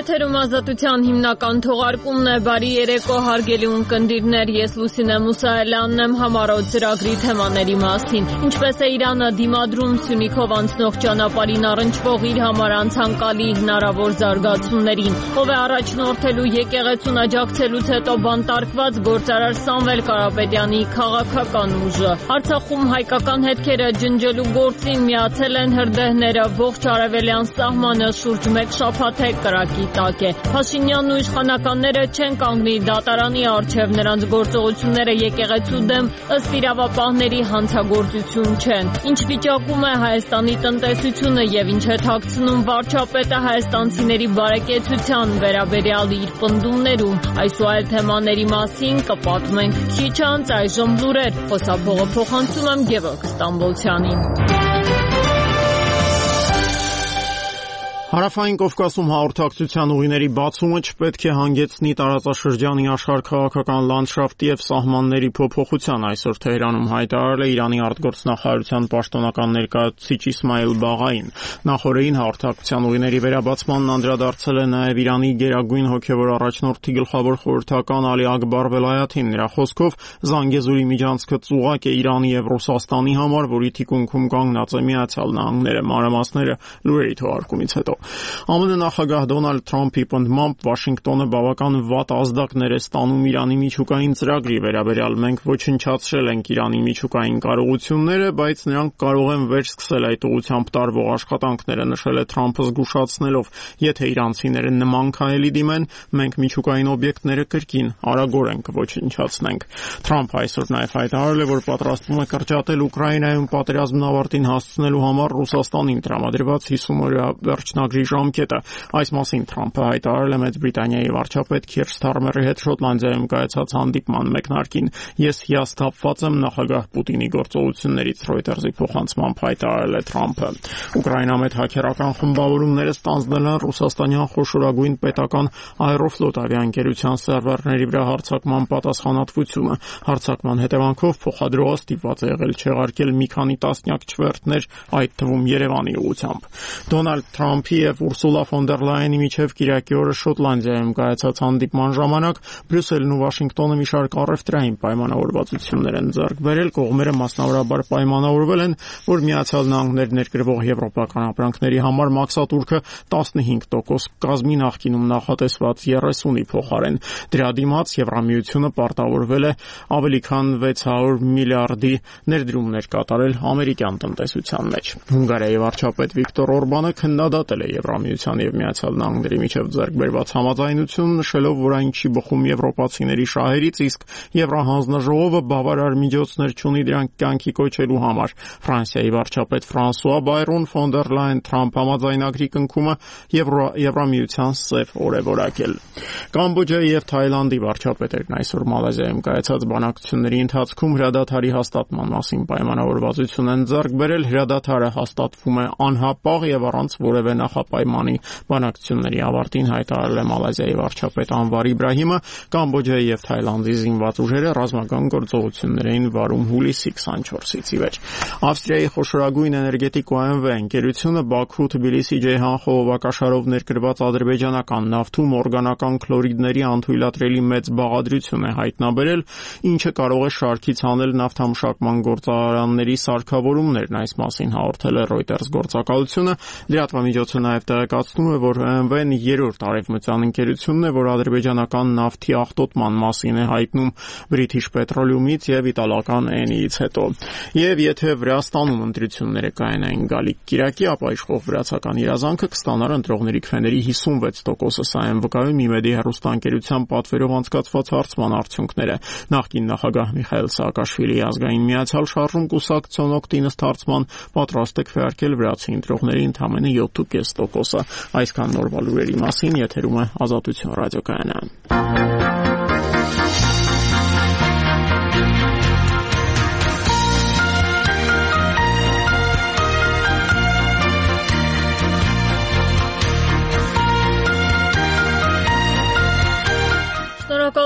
Եթերում ազատության հիմնական թողարկումն է։ Բարի երեկո, հարգելի ունկնդիրներ, ես Լուսինե Մուսայելյանն եմ համառոտ ծրագրի թեմաների մասին։ Ինչպես է Իրանը դիմադրում Սյունիքով անցնող ճանապարհին առնչվող իր համար անցանկալի հնարավոր զարգացումներին։ Ով է առաջնորդելու եկեղեցուն աջակցելուց հետո բանտարկված գործարար Սամվել Կարապետյանի քաղաքական ուժը։ Արցախում հայկական հետքերը ջնջելու գործին միացել են հրդեհները։ Ողջ արևելյան սահմանը շուրջ 1 շաբաթ է կրակի տակ է։ Փաշինյանն ու իշխանականները չեն կանգնի դատարանի առջև, նրանց գործողությունները եկեղեցու դեմ ըստ իրավապահների հանցագործություն չեն։ Ինչ վիճակում է Հայաստանի տնտեսությունը եւ ինչ է թաքցնում վարչապետը հայաստանցիների բարեկեցության վերաբերյալ իր պնդումներում։ Այս ու այլ թեմաների մասին կպատմենք քիչ անց, այժմ լուրեր։ Խոսափողը փոխանցում եմ Գևորգ Ստամբոլցյանին։ Հարավային Կովկասում հաղորդակցության ուղիների բացումը չպետք է հանգեցնի տարածաշրջանի աշխարհաքաղաքական լանդշաֆտի եւ սահմանների փոփոխության, այսօր Թեհրանում հայտարարել է Իրանի արտգործնախարարության պաշտոնական ներկայացուցիչ Իսմայիլ Բաղային։ Նախորդին հաղորդակցության ուղիների վերաբացմանն անդրադարձել է նաեւ Իրանի գերագույն հոգեվոր առաջնորդի գլխավոր խորհրդական Ալի Ակբար Վելայաթին։ Նրա խոսքով Զանգեզուրի միջանցքը ծուղակ է Իրանի եւ Ռուսաստանի համար, որի թիկունքում կանգնած է Միացյալ Նահանգները։ Մանրամասները լուրերի թողարկումից հետո ԱՄՆ նախագահ Դոնալդ Թրամփի պնդմամբ Վաշինգտոնը բավական վատ ազդակներ է ստանում Իրանի միջուկային ծրագրի վերաբերյալ։ Մենք ոչնչացրել ենք Իրանի միջուկային կարողությունները, բայց նրանք կարող են վերսկսել այդ ուղղությամբ տարվող աշխատանքները, նշել է Թրամփը զգուշացնելով, եթե իրանցիները նման քայլի դիմեն, մենք միջուկային օբյեկտները կրկին արագորեն կոչնչացնենք։ Թրամփը այսօր նաև հայտարարել է, որ պատրաստվում է կրճատել Ուկրաինայում պատերազմն ավարտին հասցնելու համար Ռուսաստանին տրամադրված 50 օրյա վերջնագրի ժամկետը։ Այս մասին Թրամփը հայտարարել է Մեծ Բրիտանիայի վարչապետ Քիր Սթարմերի հետ Շոտլանդիայում կայացած հանդիպման մեկնարկին։ Ես հիասթափված եմ նախագահ Պուտինի գործողություններից, Reuters-ի փոխանցմամբ հայտարարել է Թրամփը։ Ուկրաինամետ հաքերական խմբավորումները ստանձնել են ռուսաստանյան խոշորագույն պետական Aeroflot ավիաընկերության սերվերների վրա հարձակման պատասխանատվությունը։ Հարձակման հետևանքով փոխադրողը ստիպված է եղել չեղարկել մի քանի տասնյակ չվերթներ, այդ թվում Երևանի ուղղությամբ։ Դոնալդ Թրամփի եւ Ուրսուլա ֆոն դեր Լայենի միջև կիրակի օրը Շոտլանդիայում կայացած հանդիպման ժամանակ Բրյուսելն ու Վաշինգտոնը մի շարք առևտրային պայմանավորվածություններ են ձեռք բերել։ Կողմերը մասնավորաբար պայմանավորվել են, որ Միացյալ Նահանգներ ներկրվող եվրոպական ապրանքների համար մաքսատուրքը 15% կազմի նախկինում նախատեսված 30-ի փոխարեն։ Դրա դիմաց Եվրամիությունը պարտավորվել է ավելի քան 600 միլիարդի ներդրումներ կատարել ամերիկյան տնտեսության մեջ։ Հունգարիայի վարչապետ Վիկտոր Օրբանը քննադատել է Եվրամիության եւ Միացյալ Նահանգների միջև ձեռք բերված համաձայնություն, նշելով, որ այն չի բխում եվրոպացիների շահերից, իսկ Եվրահանձնաժողովը բավարար միջոցներ չունի դրանք կյանքի կոչելու համար։ Ֆրանսիայի վարչապետ Ֆրանսուଆ Բայրոն ֆոն դեր Լայն Թրամփ համաձայնագրի կնքումը Եվրամիության սև օր է որակել։ Կամբոջայի եւ Թայլանդի վարչապետերն այսօր Մալազիայում կայացած բանակցությունների ընթացքում հրադադարի հաստատման մասին պայմանավորվածություն են ձեռք բերել։ Հրադադարը հաստատվում է անհապաղ եւ առանց որևէ նախապայմանի։ Բանակցությունների ավարտին հայտարարել է Մալազիայի վարչապետ Անվար Իբրահիմը, Կամբոջայի եւ Թայլանդի զինված ուժերը ռազմական գործողություններ էին վարում հուլիսի 24-ից ի վեր։ Ավստրիայի խոշորագույն էներգետիկ OMV ընկերությունը Բաքու Թբիլիսի Ջեյհան խողովակաշարով ներկրված ադրբեջանական նավթում օրգանական քլորիդների անթույլատրելի մեծ բաղադրություն է հայտնաբերել, ինչը կարող է շարքից հանել նավթամշակման գործարանների սարքավորումներն։ Այս մասին հաղորդել է Reuters գործակալությունը։ Լրատվամիջոցը նաև տեղեկացնում է, որ OMV-ն երրորդ արևմտյան ընկերությունն է, որ ադրբեջանական նավթի աղտոտման մասին է հայտնում British Petroleum-ից եւ իտալական Eni-ից հետո։ Եվ եթե Վրաստանում ընտրությունները կայանային գալիք կիրակի, ապա իշխող վրացական իրազանքը կստանար ընտրողների քվեների 56%-ը։ Սա են վկայում ԻՄԵԴ-ի հեռուստաընկերության պատվերով անցկացված հարցման արդյունքները։ Նախկին նախագահ Միխայել Սաակաշվիլիի ազգային միացյալ շարժում կուսակցության օգտին ըստ հարցման պատրաստ է քվեարկել վրացի ընտրողների ընդամենը 7.5%-ը։ Այսքան նորվա լուրերի մասին եթերում է Ազատություն ռադիոկայանը։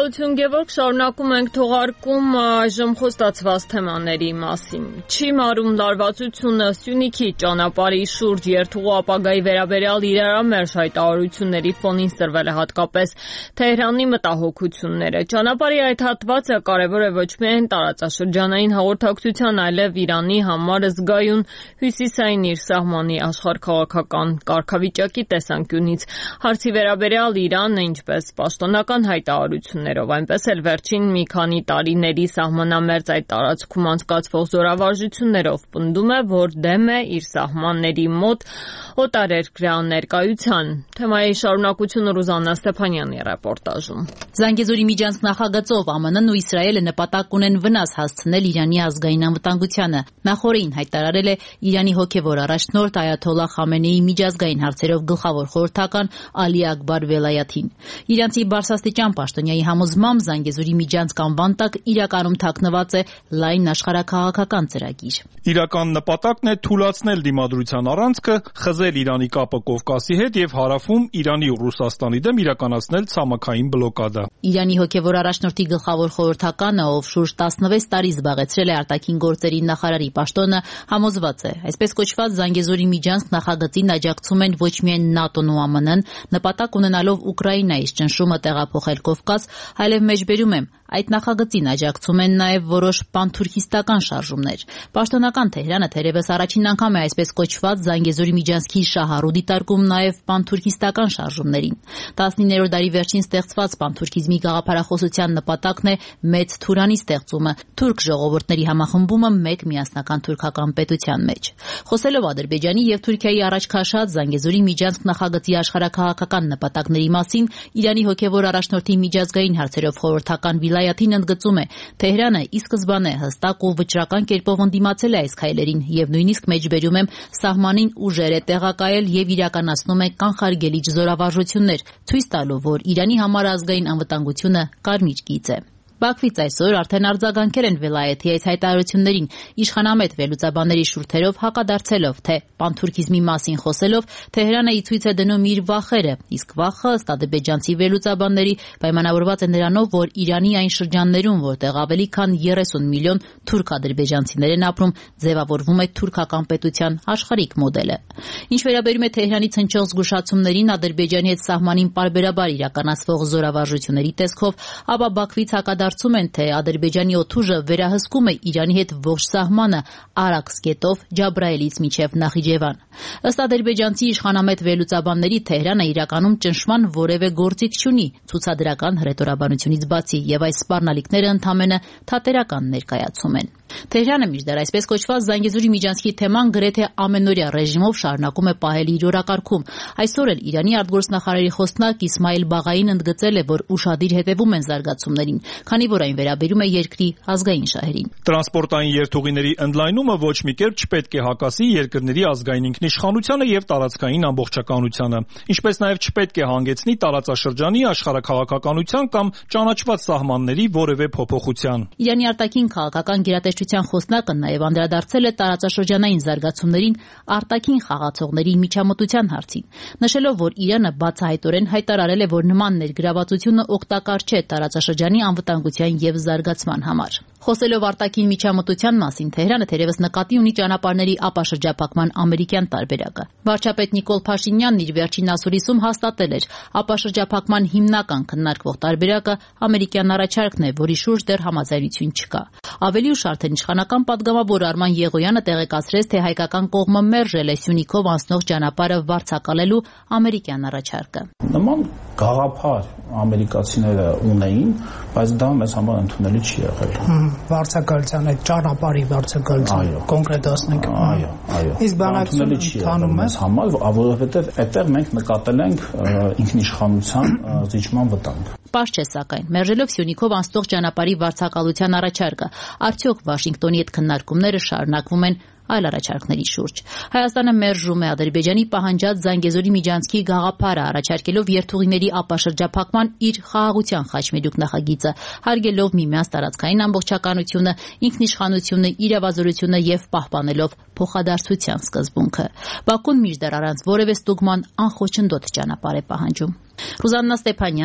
Շնորհակալություն Գևորգ, շարունակում ենք թողարկում այժմ խոստացված թեմաների մասին։ Չի մարում լարվածությունը Սյունիքի ճանապարհի շուրջ երթուղու ապագայի վերաբերյալ իրարամերժ հայտարարությունների ֆոնին սրվել է հատկապես Թեհրանի մտահոգությունները։ Ճանապարհի այդ հատվածը կարևոր է ոչ միայն տարածաշրջանային հաղորդակցության, այլև Իրանի համար զգայուն հյուսիսային իր սահմանի աշխարհքաղաքական կարգավիճակի տեսանկյունից։ Հարցի վերաբերյալ Իրանը ինչպես պաշտոնական հայտարարություններով, այնպես էլ վերջին մի քանի տարիների սահմանամերձ այդ տարածքում անցկացվող զորավարժություններով պնդում է, որ դեմ է իր սահմանների մոտ օտարերկրյա ներկայության։ Թեմայի շարունակությունը Ռուզաննա Ստեփանյանի ռեպորտաժում։ Զանգեզուրի միջանցք նախագծով ԱՄՆ-ն ու Իսրայելը նպատակ ունեն վնաս հասցնել Իրանի ազգային անվտանգությանը։ Նախորդին հայտարարել է Իրանի հոգևոր առաջնորդ Այաթոլլահ Խամենեիի միջազգային հարցերով գլխավոր խորհրդական Ալի Ակբար Վելայաթին։ Իրանցի բարձրաստիճան պաշտոնյայի համոզմամբ Զանգեզուրի միջանցք անվան տակ իրականում թաքնված է լայն աշխարհաքաղաքական ծրագիր։ Իրական նպատակն է թուլացնել դիմադրության առանցքը, խզել Իրանի կապը Կովկասի հետ եւ հարավում Իրանի ու Ռուսաստանի դեմ իրականացնել ցամաքային բլոկադա։ Իրանի հոգևոր առաջնորդի գլխավոր խորհրդականը, ով շուրջ 16 տարի զբաղեցրել է արտաքին գործերի նախարարի պաշտոնը, համոզված է, այսպես կոչված Զանգեզուրի միջանցք նախագծին աջակցում են ոչ միայն ՆԱՏՕ-ն ու ԱՄՆ-ն, նպատակ ունենալով Ուկրաինայից ճնշումը տեղափոխել Կովկաս, այլև մեջբերում եմ, այդ նախագծին աջակցում են նաև որոշ պանթուրքիստական շարժումներ։ Պաշտոնական Թեհրանը թերևս առաջին անգամ է այսպես կոչված Զանգեզուրի միջանցքի շահառու դիտարկում նաև պանթուրքիստական շարժումներին։ 19-րդ դարի վերջին ստեղծված պանթուրքիզմի գաղափարախոսության նպատակն է մեծ Թուրանի ստեղծումը, թուրք ժողովուրդների համախմբումը մեկ միասնական թուրքական պետության մեջ։ Խոսելով Ադրբեջանի եւ Թուրքիայի առաջ քաշած Զանգեզուրի միջանցք նախագծի աշխարհաքաղաքական նպատակների մասին Իրանի հոգևոր առաջնորդի միջազգային հարցերով խորհրդական Վիլայաթին ընդգծում է, Թեհրանը ի սկզբանե հստակ ու վճռական կերպով ընդդիմացել է այս քայլերին եւ նույնիսկ մեջբերում եմ սահմանին ուժեր է տեղակայել եւ իրականացնում է կանխարգելիչ զորավարժություններ, ցույց տալով, որ Իրանի համար ազգային անվտանգությունը կարմիր գիծ է։ Բաքվից այսօր արդեն արձագանքել են Վելայեթի այս հայտարարություններին, իշխանամետ վերլուծաբանների շուրթերով հակադարձելով, թե պանթուրքիզմի մասին խոսելով Թեհրանը ի ցույց է դնում իր վախերը, իսկ վախը ըստ ադրբեջանցի վերլուծաբանների պայմանավորված է նրանով, որ Իրանի այն շրջաններում, որտեղ ավելի քան 30 միլիոն թուրք ադրբեջանցիներ են ապրում, ձևավորվում է թուրքական պետության աշխարհիկ մոդելը։ Ինչ վերաբերում է Թեհրանից հնչող զգուշացումներին Ադրբեջանի հետ սահմանին պարբերաբար իրականացվող զորավարժությունների տեսքով, ապա Բաքվից հակադարձում են, թե Ադրբեջանի օդուժը վերահսկում է Իրանի հետ ողջ սահմանը Արաքս գետով Ջաբրայելից մինչև Նախիջևան։ Ըստ ադրբեջանցի իշխանամետ վերլուծաբանների Թեհրանը իրականում ճնշման որևէ գործիք չունի ցուցադրական հռետորաբանությունից բացի, եւ այս սպառնալիքները ընդամենը թատերական ներկայացում են։ Թեհրանը մինչդեռ այսպես կոչված Զանգեզուրի միջանցքի թեման գրեթե ամենօրյա ռեժիմով շարունակում է պահել իր օրակարգում։ Այսօր էլ Իրանի արտգործնախարարի խոսնակ Իսմայիլ Բաղային ընդգծել է, որ ուշադիր հետևում են զարգացումներին, քանի որ այն վերաբերում է երկրի ազգային շահերին։ Տրանսպորտային երթուղիների ընդլայնումը ոչ մի կերպ չպետք է հակասի երկրների ազգային ինքնիշխանությանը եւ տարածքային ամբողջականությանը, ինչպես նաեւ չպետք է հանգեցնի տարածաշրջանի աշխարհաքաղաքականության կամ ճանաչված սահմանների որևէ փոփոխության։ Իրանի արտաքին քաղաքական գերատեսչության խոսնակը նաեւ անդրադարձել է տարածաշրջանային զարգացումներին արտաքին խաղացողների միջամտության հարցին, նշելով, որ Իրանը բացահայտորեն հայտարարել է, որ նման ներգրավվածությունը օգտակար չէ տարածաշրջանի անվտանգության եւ զարգացման համար։ Խոսելով արտաքին միջամտության մասին, Թեհրանը թերևս նկատի ունի ճանապարհների ապաշրջափակման ամերիկյան տարբերակը։ Վարչապետ Նիկոլ Փաշինյանն իր վերջին ասուլիսում հաստատել էր, ապաշրջափակման հիմնական քննարկվող տարբերակը ամերիկյան առաջարկն է, որի շուրջ դեռ համաձայնություն չկա։ Ավելի ուշ արդեն իշխանական պատգամավոր Արման Եղոյանը տեղեկացրեց, թե հայկական կողմը մերժել է Սյունիքով անցնող ճանապարհը վարձակալելու ամերիկյան առաջարկը։ Նման գաղափար ամերիկացիները ունեին, բայց դա մեզ համար ընդունելի չի եղել։ Վարձակալության այդ ճանապարհի վարձակալության կոնկրետացնենք։ Այո։ Իսկ բանակցությունը ընթանում է մեզ համար, որովհետև այդտեղ մենք նկատել ենք ինքնիշխանության զիջման վտանգ։ Պարզ չէ սակայն, մերժելով Սյունիքով անցնող ճանապարհի վարձակալության առաջարկը, արդյոք Վաշինգտոնի հետ քննարկումները շարունակվում են այլ առաջարկների շուրջ։ Հայաստանը մերժում է Ադրբեջանի պահանջած Զանգեզուրի միջանցքի գաղափարը, առաջարկելով երթուղիների ապաշրջափակման իր խաղաղության խաչմերուկ նախագիծը, հարգելով միմյանց տարածքային ամբողջականությունը, ինքնիշխանությունը, իրավազորությունը եւ պահպանելով փոխադարձության սկզբունքը։ Բաքուն մինչդեռ առանց որևէ ստուգման անխոչնդոտ ճանապարհ է պահանջում։ Ռուզաննա Ստեփանյան,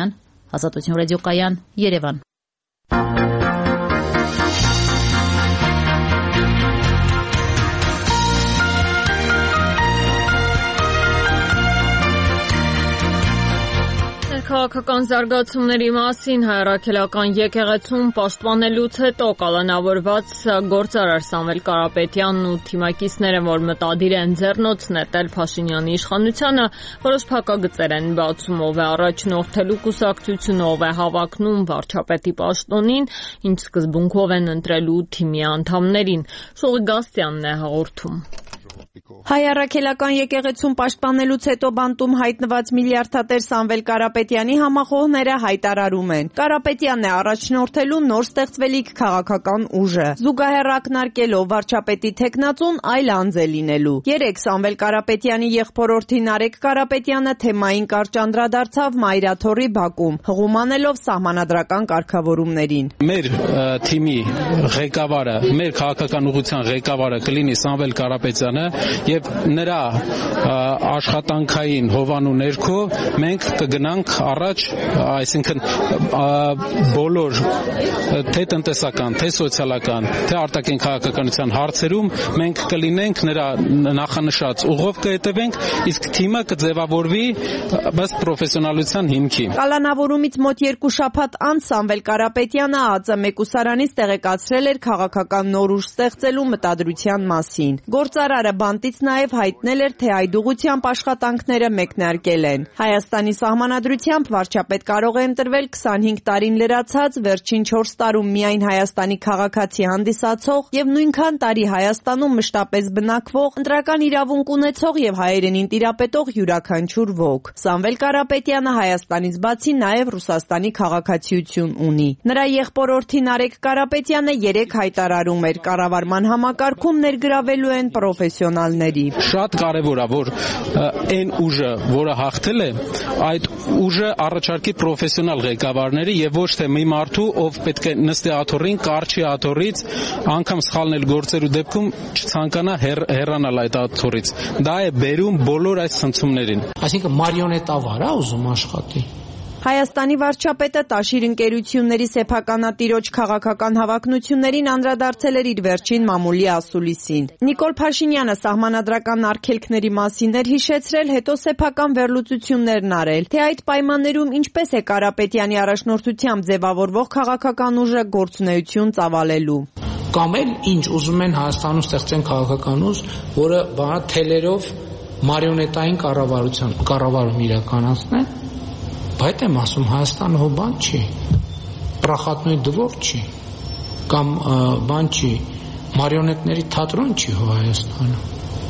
Ազատություն ռադիոկայան, Երևան։ Քաղաքական զարգացումների մասին հայրաքելական եկեղեցում պաշտպանելուց հետո կալանավորված գործարար Սամվել Կարապետյանն ու թիմակիցները, որ մտադիր են ձեռնոց նետել Փաշինյանի իշխանությանը, որոշ փակագծեր են բացում, ով է առաջնորդելու կուսակցությունը, ով է հավակնում վարչապետի պաշտոնին, ինչ սկզբունքով են ընտրելու թիմի անդամներին։ Շողի Գաստյանն է հաղորդում։ Հայ առաքելական եկեղեցում պաշտպանելուց հետո բանտում հայտնված միլիարդատեր Սամվել Կարապետյանի համախոհները հայտարարում են. Կարապետյանն է առաջնորդելու նոր ստեղծվելիք քաղաքական ուժը, զուգահեռ ակնարկելով վարչապետի թեկնածուն այլ անձ է լինելու։ Երեկ Սամվել Կարապետյանի եղբորորդի Նարեկ Կարապետյանը թեմային կարճ անդրադարձավ Մայրաթոռի բակում, հղումանելով սահմանադրական կարգավորումներին։ Մեր թիմի ղեկավարը, մեր քաղաքական ուղղության ղեկավարը կլինի Սամվել Կարապետյանը եւ նրա աշխատանքային հովանու ներքո մենք կգնանք առաջ, այսինքն բոլոր թե տնտեսական, թե սոցիալական, թե արտաքին քաղաքականության հարցերում մենք կլինենք նրա նախանշած ուղով կհետևենք, իսկ թիմը կձևավորվի ըստ պրոֆեսիոնալության հիմքի։ Կալանավորումից մոտ 2 շաբաթ անց Սամվել Կարապետյանը ԱԾՄ մեկուսարանից տեղեկացրել էր քաղաքական նոր ուժ ստեղծելու մտադրության մասին։ Գործարարը բանտից նաև հայտնել էր, թե այդ ուղղությամբ աշխատանքները մեկնարկել են։ Հայաստանի սահմանադրությամբ վարչապետ կարող է ընտրվել 25 տարին լրացած, վերջին 4 տարում միայն Հայաստանի քաղաքացի հանդիսացող եւ նույնքան տարի Հայաստանում մշտապես բնակվող, ընտրական իրավունք ունեցող եւ հայերենին տիրապետող յուրաքանչյուր ոք։ Սամվել Կարապետյանը Հայաստանից բացի նաև Ռուսաստանի քաղաքացիություն ունի։ Նրա եղբորորդի Նարեկ Կարապետյանը երեք հայտարարում էր, կառավարման համակարգում ներգրավելու են պրոֆեսիոնալների։ Շատ կարևոր է, որ այն ուժը, որը հաղթել է, այդ ուժը առաջարկի պրոֆեսիոնալ ղեկավարների եւ ոչ թե մի մարդու, ով պետք է նստի աթոռին, կարճի աթոռից, անգամ սխալնել գործերու դեպքում չցանկանա հեռանալ այդ աթոռից։ Դա է բերում բոլոր այս ցնցումներին։ Այսինքն մարիոնետավար է ուզում աշխատի։ Հայաստանի վարչապետը Տաշիր ընկերությունների սեփականատիրոջ քաղաքական հավակնություններին անդրադարձել էր իր վերջին մամուլի ասուլիսին։ Նիկոլ Փաշինյանը սահմանադրական արգելքների մասին էր հիշեցրել, հետո սեփական վերլուծություններն արել, թե այդ պայմաններում ինչպես է Կարապետյանի առաջնորդությամբ ձևավորվող քաղաքական ուժը գործունեություն ծավալելու։ Կամ էլ ինչ ուզում են Հայաստանում ստեղծեն քաղաքական ուժ, որը թելերով մարիոնետային կառավարում իրականացնեն։ Բայց եմ ասում, Հայաստանը հո բան չի, պրախատնոյ դվոր չի, կամ բան չի, մարիոնետների թատրոն չի հո Հայաստանը,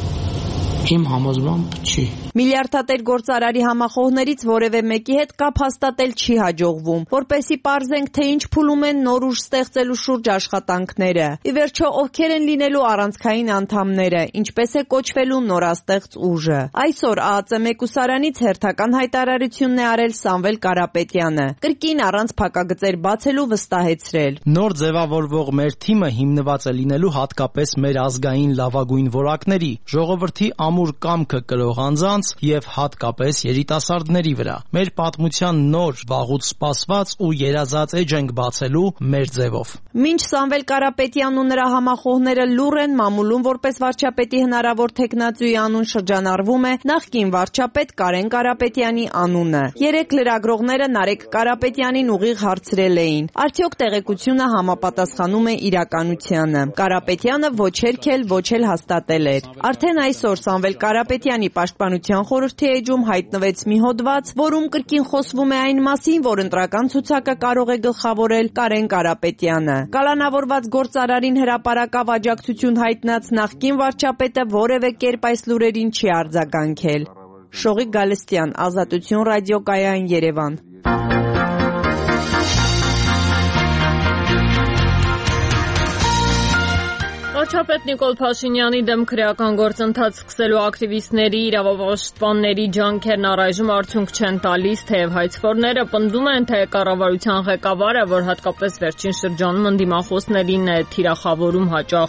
իմ համոզմամբ չի։ Միլիարդատեր գործարարի համախոհներից որևէ մեկի հետ կապ հաստատել չի հաջողվում, որպեսզի պարզենք, թե ինչ փուլում են նոր ուժ ստեղծելու շուրջ աշխատանքները։ Ի վերջո, ովքեր են լինելու առանցքային անդամները, ինչպես է կոչվելու նորաստեղծ ուժը։ Այսօր ԱԱԾ մեկուսարանից հերթական հայտարարությունն է արել Սամվել Կարապետյանը, կրկին առանց փակագծեր բացելու վստահեցրել։ Նոր ձևավորվող մեր թիմը հիմնված է լինելու հատկապես մեր ազգային լավագույն որակների, ժողովրդի ամուր կամքը կրող անձանց եւ հատկապես երիտասարդների վրա։ Մեր պատմության նոր, վաղուց սպասված ու երազած էջ ենք բացելու մեր ձևով։ Մինչ Սամվել Կարապետյանն ու նրա համախոհները լուռ են, մամուլում որպես վարչապետի հնարավոր թեկնածուի անուն շրջանառվում է նախկին վարչապետ Կարեն Կարապետյանի անունը։ Երեք լրագրողները Նարեկ Կարապետյանին ուղիղ հարցրել էին. արդյոք տեղեկությունը համապատասխանում է իրականությանը։ Կարապետյանը ոչ հերքել, ոչ էլ հաստատել էր։ Արդեն այսօր Սամվել Կարապետյանի պաշտպանության խորհրդի էջում հայտնվեց մի հոդված, որում կրկին խոսվում է այն մասին, որ ընտրական ցուցակը կարող է գլխավորել Կարեն Կարապետյանը։ Կալանավորված գործարարին հրապարակավ աջակցություն հայտնած նախկին վարչապետը որևէ կերպ այս լուրերին չի արձագանքել։ Շողիկ Գալստյան, Ազատություն ռադիոկայան, Երևան։ Վարչապետ Նիկոլ Փաշինյանի դեմ քրեական գործընթաց սկսելու ակտիվիստների, իրավապաշտպանների ջանքերն առայժմ արդյունք չեն տալիս, թեև հայցվորները պնդում են, թե կառավարության ղեկավարը, որ հատկապես վերջին շրջանում ընդդիմախոսներին է թիրախավորում հաճախ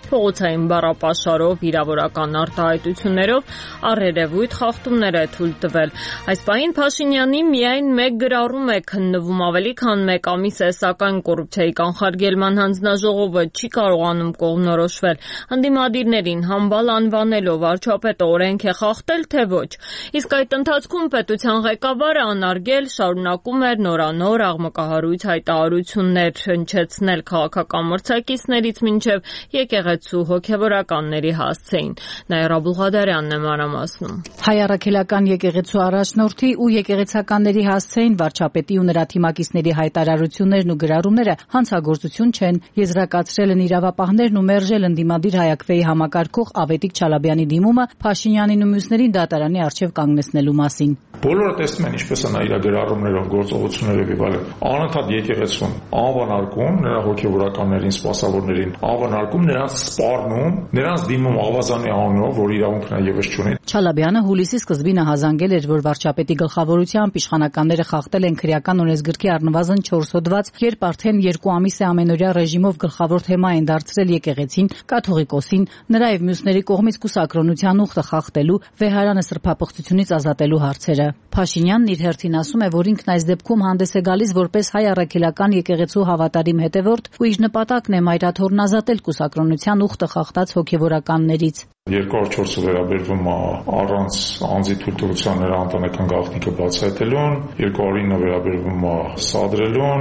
փողոցային բառապաշարով, վիրավորական արտահայտություններով առերևույթ խախտումներ է թույլ տվել։ Այս պահին Փաշինյանի միայն մեկ գրառում է քննվում, ավելի քան մեկ ամիս է, սակայն կոռուպցիայի կանխարգելման հանձնաժողովը չի կարողանում կողմնորոշվել։ Ընդդիմադիրներին համբալ անվանելով վարչապետը օրենք է խախտել, թե ոչ։ Իսկ այդ ընթացքում պետության ղեկավարը անարգել շարունակում էր նորանոր աղմկահարույց հայտարարություններ հնչեցնել քաղաքական մրցակիցներից մինչև եկեղեցու հոգևորականների հասցեին։ Նաիրա Բուղադարյանն է մանրամասնում։ Հայ առաքելական եկեղեցու առաջնորդի ու եկեղեցականների հասցեին վարչապետի ու նրա թիմակիցների հայտարարություններն ու գրառումները հանցագործություն չեն, եզրակացրել են իրավապահներն ու մերժել ընդդիմադիր Հայ-ԱԿՎ-ի համակարգող Ավետիք Չալաբյանի դիմումը Փաշինյանին ու մյուսներին դատարանի առջև կանգնեցնելու մասին։ Բոլորը տեսնում են ինչպես է նա իր գրառումներով, գործողություններով եւ այլն անընդհատ եկեղեցուն անվանարկում նրա հոգեվորականներին, սպասավորներին, անվանարկում նրանց սպառնում, նրանց դիմում ավազանի անունով, որ իրավունք նա եւս չունի։ Չալաբյանը հուլիսի սկզբին հազանգել էր, որ վարչապետի գլխավորությամբ իշխանականները խախտել են քրեական օրենսգրքի առնվազն 4 հոդված, երբ արդեն 2 ամիս է ամենօրյա ռեժիմով գլխավոր թեմա են դարձրել եկեղեցին, կաթողիկոսին, նրա եւ մյուսների կողմից կուսակրոնության ուխտը խախտելու, վեհարանը սրբապղծությունից ազատելու հարցերը։ Փաշինյանն իր հերթին ասում է, որ ինքն այս դեպքում հանդես է գալիս որպես հայ առաքելական եկեղեցու հավատարիմ հետևորդ ու իր նպատակն է մայրաթորն ազատել կուսակրոնության ուխտը խախտած հոգևորականներից։ 204-ը վերաբերվում է առանց անձի թույլտվության նրա ընտանեկան գաղտնիքը բացահայտելուն, 209-ը վերաբերվում է սադրելուն,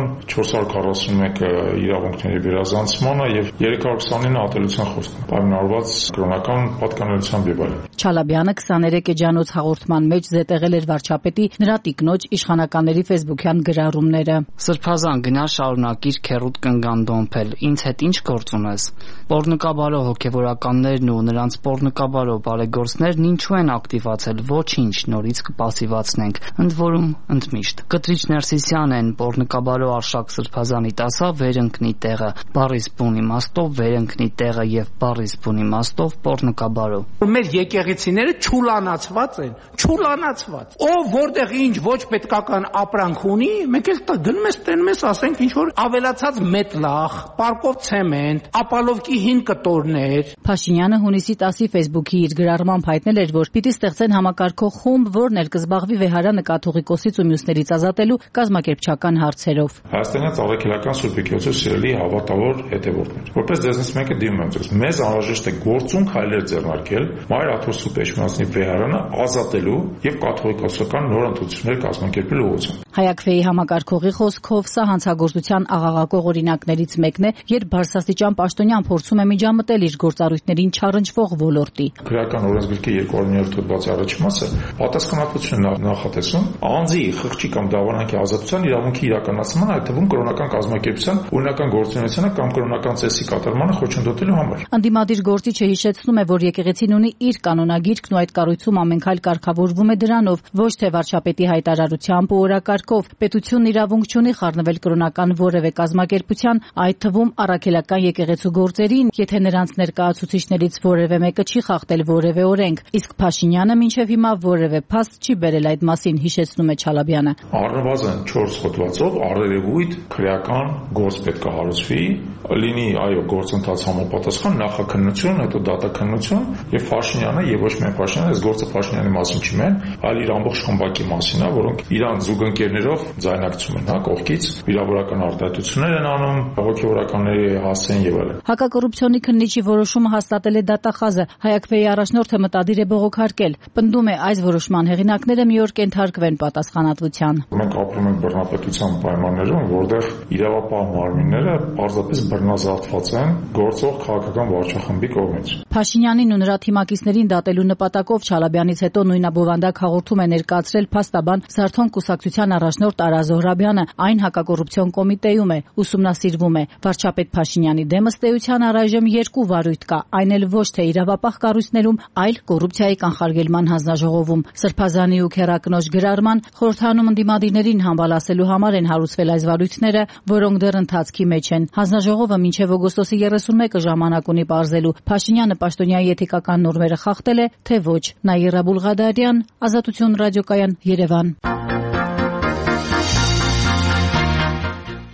441-ը իրավունքների վերազանցմանը եւ 329-ը ատելության խոսքը, պայմանավորված կրոնական պատկանելությամբ եւ այլն։ Չալաբյանը 23 էջանոց հաղորդման մեջ զետեղել էր վարչապետի նրա տիկնոջ իշխանականների ֆեյսբուքյան գրառումները։ Սրբազան գնա շարունակիր քերուտ կնգան դոմփել, ինձ հետ ինչ գործ ունես։ Պոռնկաբարո հոգևորականներն ու նրանց պոռնկաբարո բարեգործներն ինչու են ակտիվացել, ոչինչ, նորից կպասիվացնենք, ընդ որում ընդմիշտ։ Կտրիչ Ներսիսյան են պոռնկաբարո Արշակ Սրբազանի տասա վերընկնի տեղը, բառիս բուն իմաստով վերընկնի տեղը եւ բառիս բուն իմաստով պոռնկաբարո։ Մեր եկեղեցիները չուլանացված են, չուլանացված։ Ով որտեղ ինչ ոչ պետքական ապրանք ունի, մենք էլ գնում ես տենում ես, ասենք ինչ որ ավելացած մետլախ, պարկով ցեմենտ, ապալովկի հին կտորներ։ Փաշինյանը հունիսի 10-ի Facebook-ի իր գրառմամբ հայտնել էր, որ պիտի ստեղծեն համակարգող խումբ, որն էլ կզբաղվի վեհարանը կաթողիկոսից ու մյուսներից ազատելու կազմակերպչական հարցերով։ Հայաստանյան Աղաքելական Սուրբ Եկեղեցու սիրելի հավատավոր հետևորդներ, որպես դեզնից մեկը դիմում եմ ձեզ, մեզ անհրաժեշտ է գործունք հայլեր ձեռնարկել Մայր Աթոր Սուրբ Էջմիածնի վեհարանը ազատելու եւ կաթողիկոսական նոր ընտրություններ կազմակերպելու ուղղությամբ։ Հայ-ԱԿՎ-ի համակարգողի խոսքով սա հանցագործության աղաղակող օրինակներից մեկն է, երբ բարձրաստիճան պաշտոնյան փորձում է միջամտել իր գործառույթներին չառնչվող ոլորտի։ Քրեական օրենսգրքի 207 հոդվածի առաջին մասը պատասխանատվություն նախատեսում անձի խղճի կամ դավանանքի ազատության իրավունքի իրականացման, այդ թվում կրոնական կազմակերպության օրինական գործունեությանը կամ կրոնական ծեսի կատարմանը խոչընդոտելու համար։ Ընդդիմադիր գործիչը հիշեցնում է, որ եկեղեցին ունի իր կանոնագիրքն ու այդ կառույցում ամեն քայլ կարգավորվում է դրանով, ոչ թե վարչապետի հայտարարությամբ ու օրակարգով։ Պետությունն իրավունք չունի խառնվել կրոնական որևէ կազմակերպության, այդ թվում առաքելական եկեղեցու գործերին, եթե նրանց ներկայացուցիչներից որևէ մեկը չի խախտել որևէ օրենք, իսկ Փաշինյանը մինչև հիմա որևէ փաստ չի բերել այդ մասին, հիշեցնում է Չալաբյանը։ Առնվազն 4 հոդվածով առերևույթ քրեական գործ պետք է հարուցվի, լինի այո գործընթաց համապատասխան, նախաքննություն, հետո դատաքննություն եւ Փաշինյանը եւ ոչ միայն Փաշինյանը, այս գործը Փաշինյանի մասին չի մեն, այլ իր ամբողջ խմբակի մասին է, որոնք իրանց զուգընկերներով ձայնակցում են, կողքից վիրավորական արտահայտություններ են անում, հոգեվորականների հասցեն եւ այլն։ Հակակոռուպցիոնի քննիչի որոշումը հաստատել է դատախազը, Հայ-ԱԿՎ-ի առաջնորդը մտադիր է բողոքարկել։ Պնդում է այս որոշման հեղինակները մի օր կենթարկվեն պատասխանատվության։ Մենք ապրում ենք բռնապետության պայմաններում, որտեղ իրավապահ մարմինները պարզապես բռնազավթված են գործող քաղաքական վարչախմբի կողմից։ Փաշինյանին ու նրա թիմակիցներին դատելու նպատակով Չալաբյանից հետո նույնաբովանդակ հաղորդում է ներկայացրել փաստաբան Զարթոն կուսակցության առաջնորդ Արա Զոհրաբյանը, այն հակակոռուպցիոն կոմիտեում է, ուսումնասիրվում է։ Վարչապետ Փաշինյանի դեմ ըստ էության առայժմ 2 վարույթ կա, այն էլ ոչ թե իրավապահ կառույցներում, այլ կոռուպցիայի կանխարգելման հանձնաժողովում։ Սրբազանի ու քերակնոջ գրառման խորհրդանում ընդդիմադիրներին համբալասելու համար են հարուցվել այս վարույթները, որոնք դեռ ընթացքի մեջ են։ Հանձնաժողովը մինչև օգոստոսի 31-ը ժամանակ ունի պարզելու Փաշինյանը պաշտոնյայի էթիկական նորմերը խախտել է, թե ոչ։ Նաիրա Բուլղադարյան, Ազատություն ռադիոկայան, Երևան։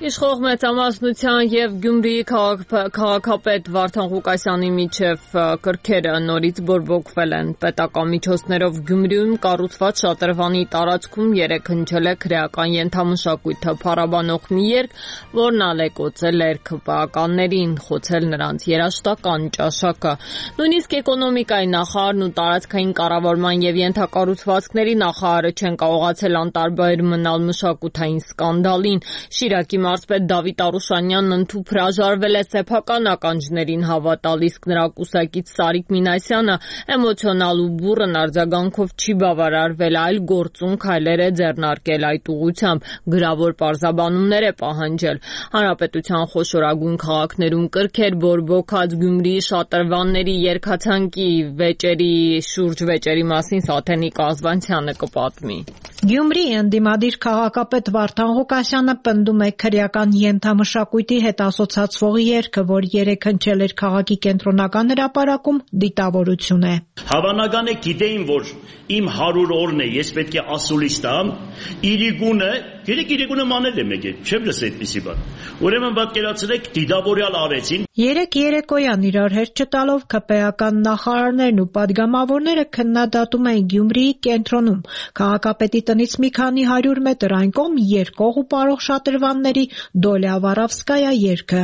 Իշխող մեծամասնության եւ Գյումրիի քաղաքապետ Վարդան Ղուկասյանի միջև կրքերը նորից բորբոքվել են։ Պետական միջոցներով Գյումրիում կառուցված շատրվանի տարածքում երեկ հնչել է քրեական ենթամշակույթը փառաբանող մի երգ, որն ալեկոծել էր ՔՊԱ-ականներին, խոցել նրանց երաժշտական ճաշակը։ Նույնիսկ էկոնոմիկայի նախարարն ու տարածքային կառավարման եւ ենթակառուցվածքների նախարարը չեն կարողացել անտարբեր մնալ մշակութային սկանդալին։ Շիրակի մարզպետ Դավիթ Արուշանյանն ընդհուպ հրաժարվել է սեփական ականջներին հավատալ, իսկ նրա կուսակից Սարիկ Մինասյանը էմոցիոնալ ու բուռն արձագանքով չի բավարարվել, այլ գործուն քայլեր է ձեռնարկել այդ ուղղությամբ, գրավոր պարզաբանումներ է պահանջել։ Հանրապետության խոշորագույն քաղաքներում կրքեր բորբոքած Գյումրիի շատրվանների երգացանկի վեճերի մասին Սաթենիկ Ազվանցյանը կպատմի։ Գյումրիի ընդդիմադիր քաղաքապետ Վարդան Ղուկասյանը պնդում է քրեական ենթամշակույթի հետ ասոցացվող երգը, որ երեկ հնչել էր քաղաքի կենտրոնական հրապարակում, դիտավորություն է։ Հավանական է գիտեին, որ իմ 100 օրն է, ես պետք է ասուլիս տամ, իրիկունը մանել է մեկ է, չեմ լսել այդպիսի բան։ Ուրեմն պատկերացրեք, դիտավորյալ արեցին։ Երեկ երեկոյան իրար հետ չտալով ԿՊԱ-ական նախարարներն ու падգամավորները քննադատում էին Գյումրիի կենտրոնում քաղաքապետի տնից մի քանի 100 մետր այն կողմ երկող ու պարող շատրվանների Դոլյա Վարավսկայա երգը։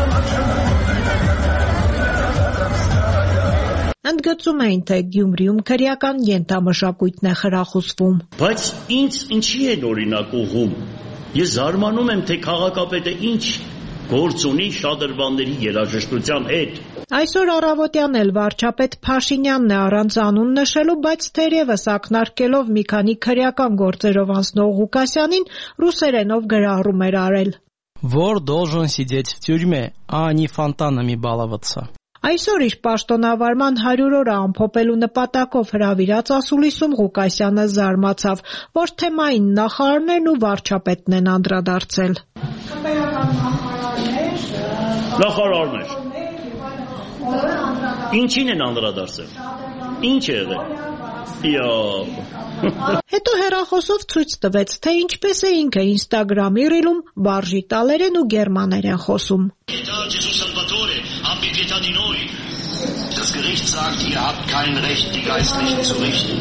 Ընդգծում էին, թե Գյումրիում քրեական ենթամշակույթն է խրախուսվում։ Բայց ինձ ինչի են օրինակ ուղղում։ Ես զարմանում եմ, թե քաղաքապետը ինչ գործ ունի շատրվանների երաժշտության հետ։ Այսօր առավոտյան էլ վարչապետ Փաշինյանն է առանց անուն նշելու, բայց թերևս ակնարկելով մի քանի քրեական գործերով անցնող Ղուկասյանին ռուսերենով գրառում էր արել։ Որ должен сидеть в тюрьме, а не фонтанами баловаться։ Այսօր իր պաշտոնավարման 100 օրը ամփոփելու նպատակով հրավիրած ասուլիսում Ղուկասյանը զարմացավ, որ թեմային նախարարներն ու վարչապետն են անդրադարձել։ Նախարարներ։ Ինչին են անդրադարձել։ Ինչ է եղել։ Հետո հեռախոսով ցույց տվեց, թե ինչպես է ինքը Instagram-ի ռիլում բարժի տալերեն ու գերմաներեն խոսում։ Das Gericht sagt, ihr habt kein Recht, die Geistlichen zu richten.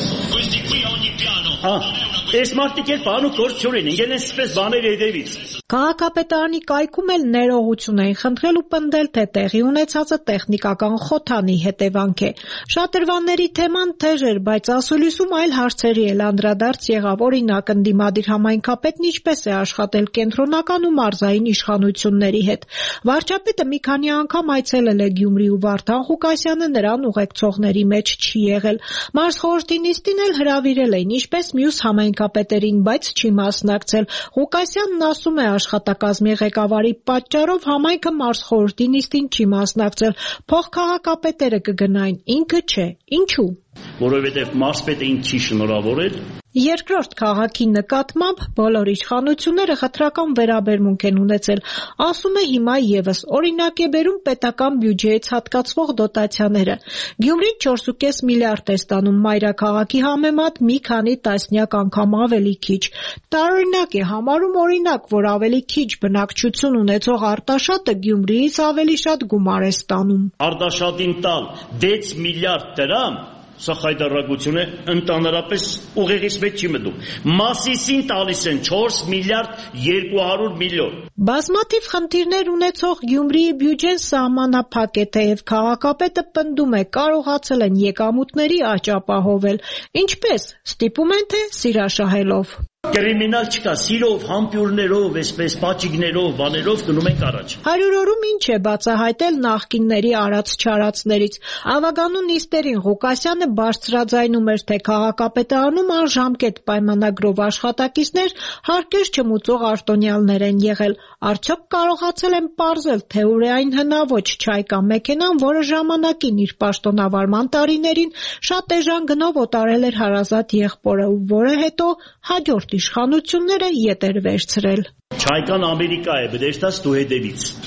Այս մարդիկ էլ բանու գործ չունեն, ինքն էսպես բաներ հետևից։ Քաղաքապետարանի կայքում էլ ներողություն էին խնդրել ու պնդել, թե տեղի ունեցածը տեխնիկական խոթանի հետևանք է։ Շատրվանների թեման թեժ էր, բայց ասուլիսում այլ հարցերի էլ անդրադարձ եղավ, օրինակ ընդդիմադիր համայնքապետն ինչպես է աշխատել կենտրոնական ու մարզային իշխանությունների հետ։ Վարչապետը մի քանի անգամ այցելել է Գյումրի ու Վարդան Ղուկասյանը նրան ուղեկցողների մեջ չի եղել։ Մարզխորհրդի նիստին էլ հրավիրել էին, ինչպես մյուս համայնքապետերին, բայց չի մասնակցել։ Ղուկասյանն ասում է, աշխատակազմի ղեկավարի պատճառով համայնքը մարզխորհրդի նիստին չի մասնակցել։ Փոխքաղաքապետերը կգնային, ինքը չէ։ Ինչու՞։ Որովհետև մարզպետը ինձ չի շնորհավորել։ Երկրորդ քաղաքի նկատմամբ բոլոր իշխանությունները խտրական վերաբերմունք են ունեցել։ Ասում է հիմա եւս օրինակ է բերում պետական բյուջեից հատկացվող դոտացիաները։ Գյումրին 4.5 միլիարդ է ստանում մայրաքաղաքի համեմատ մի քանի տասնյակ անգամ ավելի քիչ։ Տարօրինակ է համարում օրինակ, որ ավելի քիչ բնակչություն ունեցող Արտաշատը Գյումրիից ավելի շատ գումար է ստանում։ Արտաշատին տալ 6 միլիարդ դրամ Սա խայտարակություն է, ընդհանրապես ուղեղից մեջ չի մտնում։ Մասիսին տալիս են 4 միլիարդ 200 միլիոն։ Բազմաթիվ խնդիրներ ունեցող Գյումրիի բյուջեն սահմանափակ է, թեև քաղաքապետը պնդում է կարողացել են եկամուտների աճ ապահովել։ Ինչպես, ստիպում են թե սիրաշահելով։ Կրիմինալ չկա, սիրով, համբյուրներով, այսպես պաճիկներով, բաներով գնում ենք առաջ։ 100 օրում ինչ է բացահայտել նախկինների արած-չարածներից։ Ավագանու նիստերին Ղուկասյանը բարձրաձայնում էր, թե քաղաքապետարանում անժամկետ պայմանագրով աշխատակիցներ հարկեր չմուծող արտոնյալներ են եղել։ Արդյոք կարողացել են պարզել, թե ուր է այն հնաոճ Չայկա մեքենան, որը ժամանակին իր պաշտոնավարման տարիներին շատ էժան գնով օտարել էր հարազատ եղբորը, որը հետո հաջորդ իշխանությունները ետ էր վերցրել։ Չայկան Ամերիկա է, բդերտաս դու հետևից։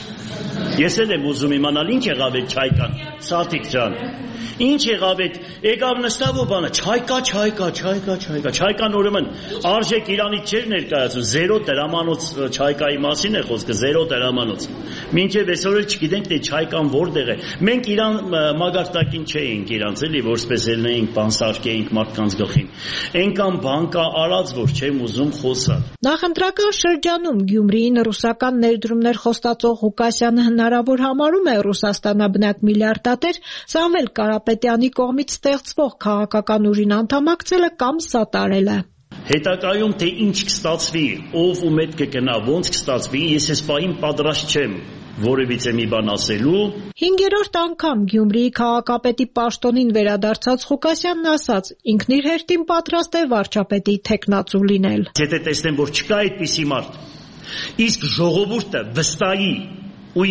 Ես էլ եմ ուզում իմանալ ինչ եղավ այդ Չայկան, Սաթիկ ջան։ Ինչ եղավ այդ, եկավ նստավ ու բանը, Չայկան ուրեմն արժեք Իրանից չէր ներկայացում, 0 դրամանոց Չայկայի մասին է խոսքը, 0 դրամանոց։ Մինչև այսօր էլ չգիտենք թե Չայկան որտեղ է։ Մենք Իրան մագարտակին չէինք իրանց էլի, որ սպես ելնեինք, բան սարքեինք մարդկանց գլխին։ Այնքան բան կա արած, որ չեմ ուզում խոսալ։ Նախընտրական շրջանում Գյումրիին ռուսական ներդրումներ խոստացող Ղուկասյանը հնարավոր համարում է Ռուսաստանաբնակ միլիարդատեր Սամվել Կարապետյանի կողմից ստեղծվող քաղաքական ուժին անդամակցելը կամ սատարելը։ Հետագայում թե ինչ կստացվի, ով ու մետ կգնա, ոնց կստացվի, ես այս պահին պատրաստ չեմ որևիցե մի բան ասելու։ 5-րդ անգամ Գյումրիի քաղաքապետի պաշտոնին վերադարձած Ղուկասյանն ասաց, ինքն իր հերթին պատրաստ է վարչապետի թեկնածու լինել։ Եթե տեսնեմ, որ չկա այդպիսի մարդ, իսկ ժողովուրդը վստահի ու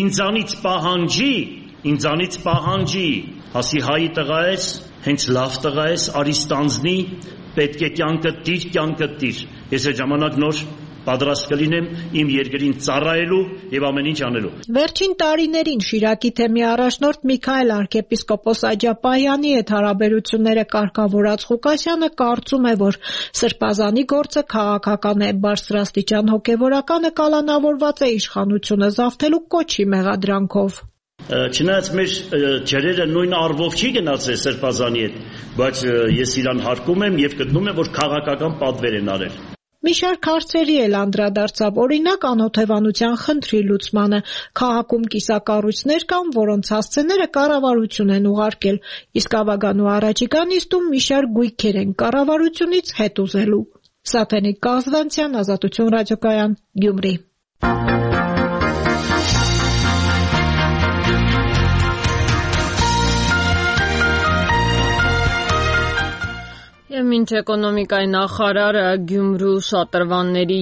ինձանից պահանջի, ասի հայի տղա ես, հենց լավ տղա ես, արի ստանձնի, պետք է կյանքդ տիր։ Ես այդ ժամանակ նոր պատրաստ կլինեմ իմ երկրին ծառայելու եւ ամեն ինչ անելու։ Վերջին տարիներին Շիրակի թեմի առաջնորդ Միքայել arczepiskopos Աջապահյանի հետ հարաբերությունները կարգավորած Ղուկասյանը կարծում է, որ սրբազանի գործը քաղաքական է, բարձրաստիճան հոգեվորականը կալանավորված է իշխանությունը զավթելու կոչի մեղադրանքով։ Չնայած մեր ջրերը նույն առվով չի գնացել սրբազանի հետ, բայց ես իրան հարգում եմ եւ գտնում եմ, որ քաղաքական պատվեր են արել։ Մի շարք հարցերի էլ անդրադարձավ, օրինակ անօթևանության խնդրի լուծմանը, քաղաքում կիսակառույցներ կան, որոնց հասցեները կառավարություն են ուղարկել, իսկ ավագանու առաջիկա նիստում մի շարք գույքեր են կառավարությունից հետ ուզելու։ Սաթենիկ Կազվանցյան, Ազատություն ռադիոկայան, Գյումրի։ Եվ մինչ էկոնոմիկայի նախարարը Գյումրու շատրվանների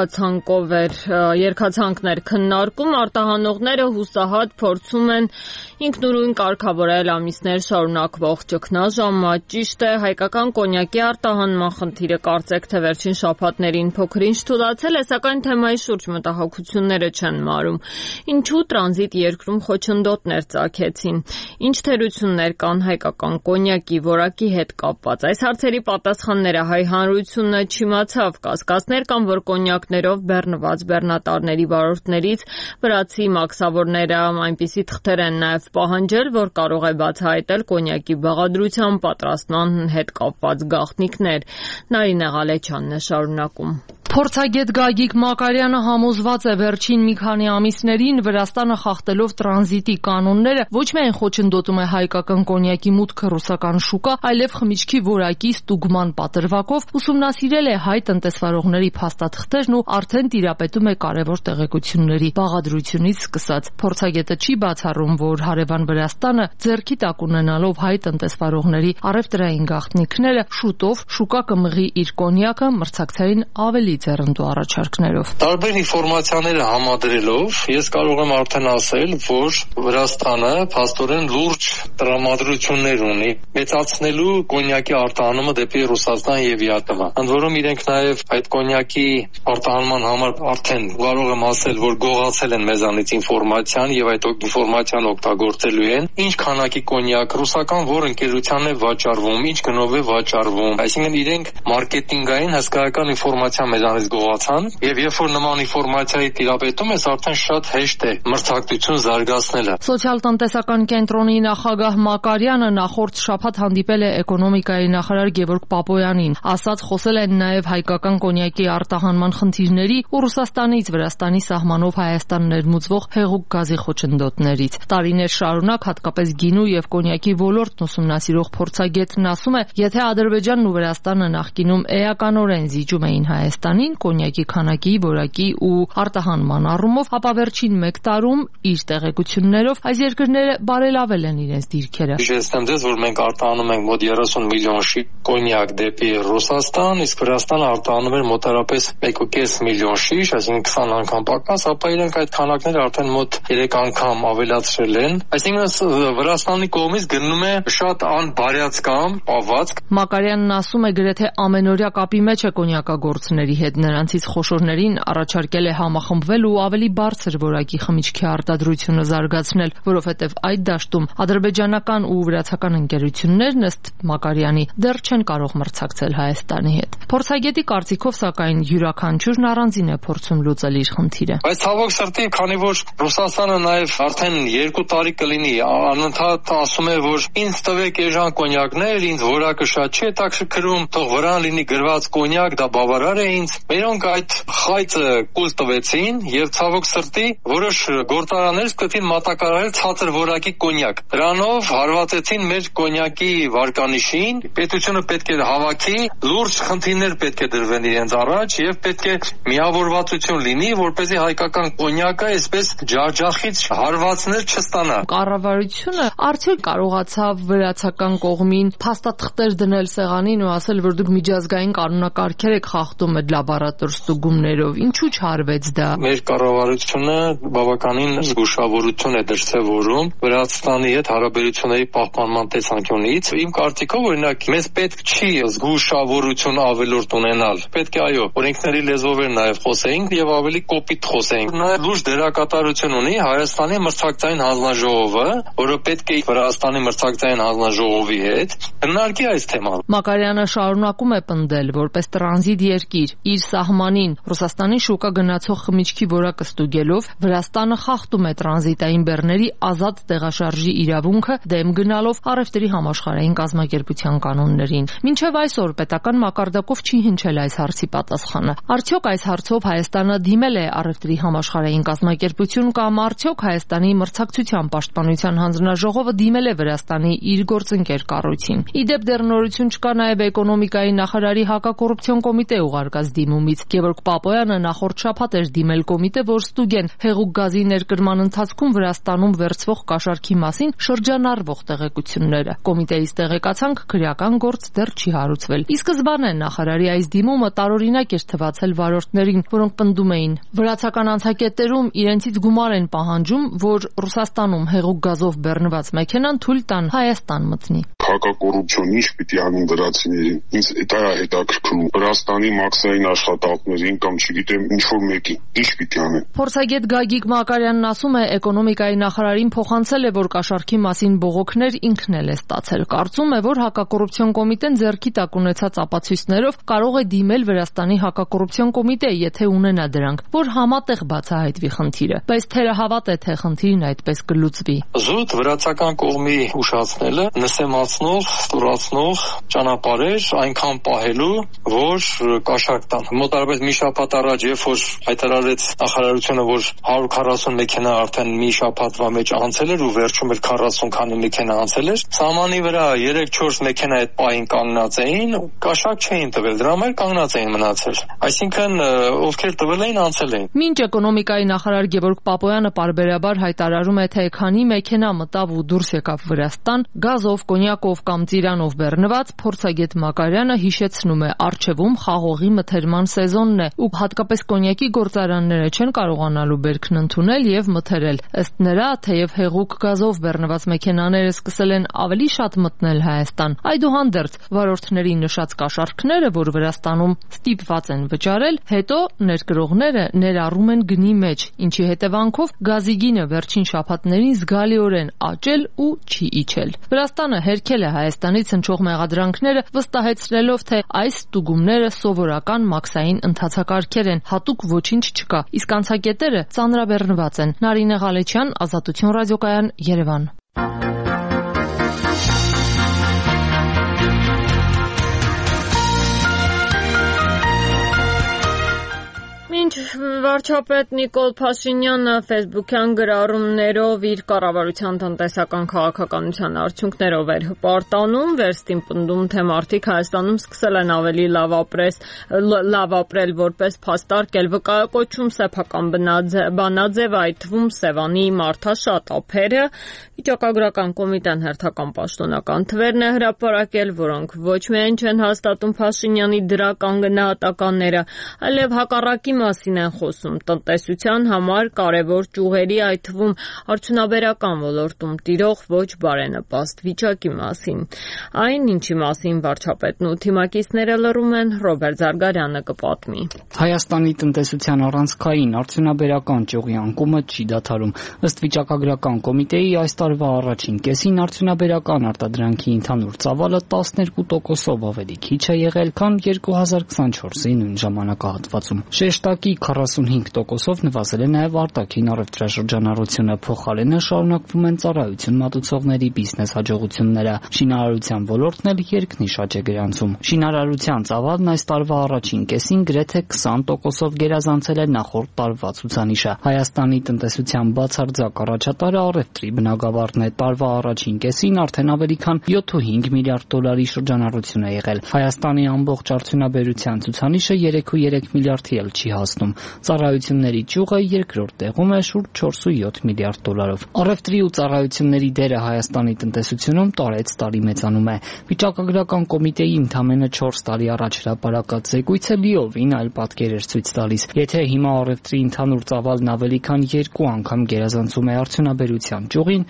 երկացանքներ քննարկում, արտահանողները հուսահատ փորձում են ինքնուրույն կարգավորել ամիսներ շարունակվող ճգնաժամը։ Ճիշտ է, հայկական կոնյակի արտահանման խնդիրը կարծեք թե վերջին շաբաթներին փոքր-ինչ թուլացել է, սակայն թեմայի շուրջ մտահոգությունները չեն մարում։ Ինչու տրանզիտ երկրում խոչընդոտներ ծագեցին։ Ինչ թերություններ կան հայկական կոնյակի որակի հետ կապված։ Այս հարցերի պատասխանները հայ հանրությունը չիմացավ, կասկածներ կան, որ կոնյակներով բեռնված բեռնատարների վարորդներից վրացի մաքսավորները այնպիսի թղթեր են նաև պահանջել, որ կարող է բացահայտել կոնյակի բաղադրության պատրաստման հետ կապված գաղտնիքներ։ Նարինե Ղալեչյանն է շարունակում։ Փորձագետ Գագիկ Մակարյանը համոզված է վերջին մի քանի ամիսներին Վրաստանը խախտելով տրանզիտի կանոնները ոչ միայն խոչընդոտում է հայկական կոնյակի մուտքը ռուսական շուկա, այլև խմիչքի որակի ստուգման պատրվակով ուսումնասիրել է հայ տնտեսվարողների փաստաթղթերն ու արդեն տիրապետում է կարևոր տեղեկությունների բաղադրությունից սկսած։ Փորձագետը չի բացառում, որ հարևան Վրաստանը ձեռքի տակ ունենալով հայ տնտեսվարողների առևտրային գաղտնիքները շուտով շուկա կմղի իր կոնյակը մրցակցային ավելի ձեռնտու առաջարկներով։ Տարբեր ինֆորմացիաները համադրելով ես կարող եմ արդեն ասել, որ Վրաստանը փաստորեն լուրջ տրամադրություններ ունի մեծացնելու կոնյակի արտահանումը դեպի Ռուսաստան եւ ԵԱՏՄ։ Ընդ որում իրենք նաեւ այդ կոնյակի արտահանման համար արդեն կարող եմ ասել, որ գողացել են մեզանից ինֆորմացիան եւ այդ ինֆորմացիան օգտագործելու են։ Ինչ քանակի կոնյակ ռուսական որ ընկերությանն է վաճառվում, ինչ գնով է վաճառվում։ Այսինքն իրենք մարքեթինգային հսկայական ինֆորմացիա մեզանից գողացան եւ երբ որ նման ինֆորմացիայի տիրապետում ես արդեն շատ հեշտ է մրցակցություն զարգացնելը։ Սոցիալ-տնտեսական կենտրոնի նախագահ Մակարյանը նախորդ շաբաթ հանդիպել է էկոնոմիկայի նախարար Գևորգ Պապոյանին, ասաց խոսել են նաեւ հայկական կոնյակի արտահանման խնդիրների ու Ռուսաստանից Վրաստանի սահմանով Հայաստան ներմուծվող հեղուկ գազի խոչընդոտներից։ Տարիներ շարունակ հատկապես գինու եւ կոնյակի ոլորտն ուսումնասիրող փորձագետն ասում է, եթե Ադրբեջանն ու Վրաստանը նախկինում էականորեն զիջում էին Հայաստանին կոնյակի քանակի, որակի ու արտահանման առումով, ապա վերջին 1 տարում իր տեղեկություններով այս երկրները բարելավել են իրենց դիրքերը։ Հիշեցնեմ ձեզ, որ մենք արտահանում ենք մոտ 30 միլիոն շիշ կոնյակ դեպի Ռուսաստան, իսկ Վրաստանը արտահանում էր մոտարապես 1.5 միլիոն շիշ, այսինքն 20 անգամ պակաս, ապա իրենք այդ քանակները արդեն մոտ 3 անգամ ավելացրել են։ Այսինքն Վրաստանի կողմից գնում է շատ անբարյացկամ պահվածք։ Մակարյանն ասում է, գրեթե ամենօրյա կապի մեջ է կոնյակագործների հետ։ հետ նրանցից խոշորներին առաջարկել է համախմբվել ու ավելի բարձր որակի խմիչքի արտադրությունը զարգացնել, որովհետև այդ դաշտում ադրբեջանական ու վրացական ընկերություններն ըստ Մակարյանի դեռ չեն կարող մրցակցել Հայաստանի հետ։ Փորձագետի կարծիքով, սակայն, յուրաքանչյուրն առանձին է փորձում լուծել իր խնդիրը։ Բայց ցավոք սրտի, քանի որ Ռուսաստանը նաև արդեն 2 տարի կլինի անընդհատ ասում է, որ ինձ տվեք էժան կոնյակներ, ինձ որակը շատ չի հետաքրքրում, թող վրան լինի գրված կոնյակ, դա բավարար է ինձ։ Մերոնք այդ խայծը կուլ տվեցին եւ ցավոք սրտի որոշ գործարաններ սկսեցին մատակարարել ցածր որակի կոնյակ։ Դրանով հարվածեցին մեր կոնյակի վարկանիշին։ Պետությունը պետք է հավաքի, լուրջ խնդիրներ պետք է դրվեն իրենց առաջ եւ պետք է միավորվածություն լինի, որպեսզի հայկական կոնյակը այսպես ջախջախից հարվածներ չստանա։ Կառավարությունը արդյոք կարողացավ վրացական կողմին փաստաթղթեր դնել սեղանին ու ասել, որ դուք միջազգային կանոնակարգեր եք խախտում այդ լաբորատոր ստուգումներով։ Ինչու չարվեց դա։ Մեր կառավարությունը բավականին զգուշավորություն է դրսևորում Վրաստանի հետ հարաբերությունների պահպանման տեսանկյունից։ Իմ կարծիքով, օրինակ, մեզ պետք չի զգուշավորություն ավելորդ ունենալ։ Պետք է այո, օրենքների լեզվով նաև խոսեինք եւ ավելի կոպիտ խոսեինք։ Նաև լուրջ դերակատարություն ունի Հայաստանի մրցակցային հանձնաժողովը, որը պետք է Վրաստանի մրցակցային հանձնաժողովի հետ քննարկի այս թեման։ Մակարյանը շարունակում է պնդել, որպես տրանզիտ երկիր իր սահմանին Ռուսաստանի շուկա գնացող խմիչքի որակը ստուգելով Վրաստանը խախտում է տրանզիտային բեռների ազատ տեղաշարժի իրավունքը դեմ գնալով առևտրի համաշխարհային կազմակերպության կանոններին։ Մինչև այսօր պետական մակարդակով չի հնչել այս հարցի պատասխանը։ Արդյոք այս հարցով Հայաստանը դիմել է առևտրի համաշխարհային կազմակերպություն կամ արդյոք Հայաստանի մրցակցության պաշտպանության հանձնաժողովը դիմել է Վրաստանի իր գործընկեր կառույցին։ Իդեպ դեռ նորություն չկա նաև էկոնոմիկայի նախարարի հակակոռուպցիոն կոմիտե ուղարկած դիմումից։ Գևորգ Պապոյանը նախորդ շաբաթ էր դիմել կոմիտե, որ ստուգեն հեղուկ գազի ներկրման ընթացքում Վրաստանում վերցվող կաշառքի մասին շրջանառվող տեղեկությունները։ Կոմիտեից տեղեկացանք, քրեական գործ դեռ չի հարուցվել։ Ի սկզբանե նախարարի այս դիմումը տարօրինակ էր թվացել վարորդներին, որոնք պնդում էին, վրացական անցակետերում իրենցից գումար են պահանջում, որ Ռուսաստանում հեղուկ գազով բեռնված մեքենան թույլ տան Հայաստան մտնի։ Հակակոռուպցիոն ինչ պիտի անեն վրացիներին։ Ինձ դա է հետաքրքրում։ Վրաստանի մաքսային աշխատանքներին կամ չգիտեմ ինչ որ մեկին ինչ պիտի անեն։ Փորձագետ Գագիկ Մակարյանն ասում է, էկոնոմիկայի նախարարին փոխանցել է, որ կաշառքի մասին բողոքներ ինքն էլ է ստացել։ Կարծում է, որ հակակոռուպցիոն կոմիտեն ձեռքի տակ ունեցած ապացույցներով կարող է դիմել Վրաստանի հակակոռուպցիոն կոմիտե, եթե ունենա դրանք, որ համատեղ բացահայտվի խնդիրը։ Բայց թերահավատ է, թե խնդիրն այդպես կլուծվի։ Զուտ վրացական կողմի ուշացնելը նսեմացնող, ստորացնող ճանապարհ էր այնքան պահելու, որ կաշառք տան։ Մոտավորապես մի շաբաթ առաջ, երբ որ հայտարարեց նախարարությունը, որ 140 մեքենա արդեն մի շաբաթվա մեջ անցել էր ու վերջում էր 40 քանի մեքենա անցել էր, սահմանի վրա 3-4 մեքենա այդ պահին կանգնած էին, կաշառք չէին տվել, դրա համար կանգնած էին մնացել։ Այսինքն ովքեր տվել էին, անցել էին։ Մինչ էկոնոմիկայի նախարար Գևորգ Պապոյանը պարբերաբար հայտարարում է, թե քանի մեքենա մտավ ու դուրս եկավ Վրաստան, գազով, կոնյակով կամ ծիրանով բեռնված, փորձագետ Մակարյանը հիշեցնում է, առջևում խաղողի մթերման սեզոնն է ու հատկապես կոնյակի գործարանները չեն կարողանալու բերքն ընդունել եւ մթերել։ Ըստ նրա, թեև հեղուկ գազով բեռնված մեքենաները սկսել են ավելի շատ մտնել Հայաստան, այդուհանդերձ վարորդների նշած կաշառքները, որ Վրաստանում ստիպված են վճարել, հետո ներկրողները ներառում են գնի մեջ, ինչի հետևանքով գազի գինը վերջին շաբաթներին զգալիորեն աճել ու չի իջել։ Վրաստանը հերքել է Հայաստանից հնչող մեղադրանքները, վստահեցնելով, թե այս ստուգումները սովորական մաքսային ընթացակարգեր են, հատուկ ոչինչ չկա, իսկ անցակետերը ծանրաբեռնված են։ Նարինե Ղալեչյան, Ազատություն ռադիոկայան, Երևան։ Մինչ վարչապետ Նիկոլ Փաշինյանը ֆեյսբուքյան գրառումներով իր կառավարության տնտեսական քաղաքականության արդյունքներով էր հպարտանում, վերստին պնդում, թե մարդիկ Հայաստանում սկսել են ավելի լավ ապրել որպես փաստարկ, էլ վկայակոչում սեփական բանաձև, այդ թվում Սևանի մարդաշատ ափերը, վիճակագրական կոմիտեն հերթական պաշտոնական թվերն է հրապարակել, որոնք ոչ միայն չեն հաստատում Փաշինյանի դրական գնահատականները, այլև հակառակի մաս մասին են խոսում տնտեսության համար կարևոր ճյուղերի, այդ թվում արդյունաբերական ոլորտում տիրող ոչ բարենպաստ վիճակի մասին։ Այն, ինչի մասին վարչապետն ու թիմակիցները լռում են, Ռոբերտ Զարգարյանը կպատմի։ Հայաստանի տնտեսության առանցքային արդյունաբերական ճյուղի անկումը չի դադարում։ Ըստ վիճակագրական կոմիտեի այս տարվա առաջին կեսին արդյունաբերական արտադրանքի ընդհանուր ծավալը 12%-ով ավելի քիչ է եղել, քան 2024-ի նույն ժամանակահատվածում։ Շեշտակի 45%-ով նվազել է նաև արտաքին առևտրաշրջանառությունը, փոխարենը շարունակվում են ծառայություն մատուցողների բիզնես հաջողությունները։ Շինարարության ոլորտն էլ երկնիշ աճ է գրանցում։ Շինարարության ծավալն այս տարվա առաջին կեսին գրեթե 20%-ով գերազանցել է նախորդ տարվա ցուցանիշը։ Հայաստանի տնտեսության բացարձակ առաջատարը առևտրի բնագավառն է։ Տարվա առաջին կեսին արդեն ավելի քան 7.5 միլիարդ դոլարի շրջանառություն է եղել։ Հայաստանի ամբողջ արդյունաբերության ցուցանիշը 3.3 միլիարդի էլ չի հասնում։ Ծառայությունների ճյուղը երկրորդ տեղում է շուրջ 4.7 միլիարդ դոլարով։ Առևտրի ու ծառայությունների դերը Հայաստանի տնտեսությունում տարեցտարի մեծանում է։ Վիճակագրական կոմիտեի ընդամենը 4 տարի առաջ հրապարակած զեկույցը լիովին այլ պատկեր էր ցույց տալիս։ Եթե հիմա առևտրի ընդհանուր ծավալն ավելի քան 2 անգամ գերազանցում է արդյունաբերության ճյուղին,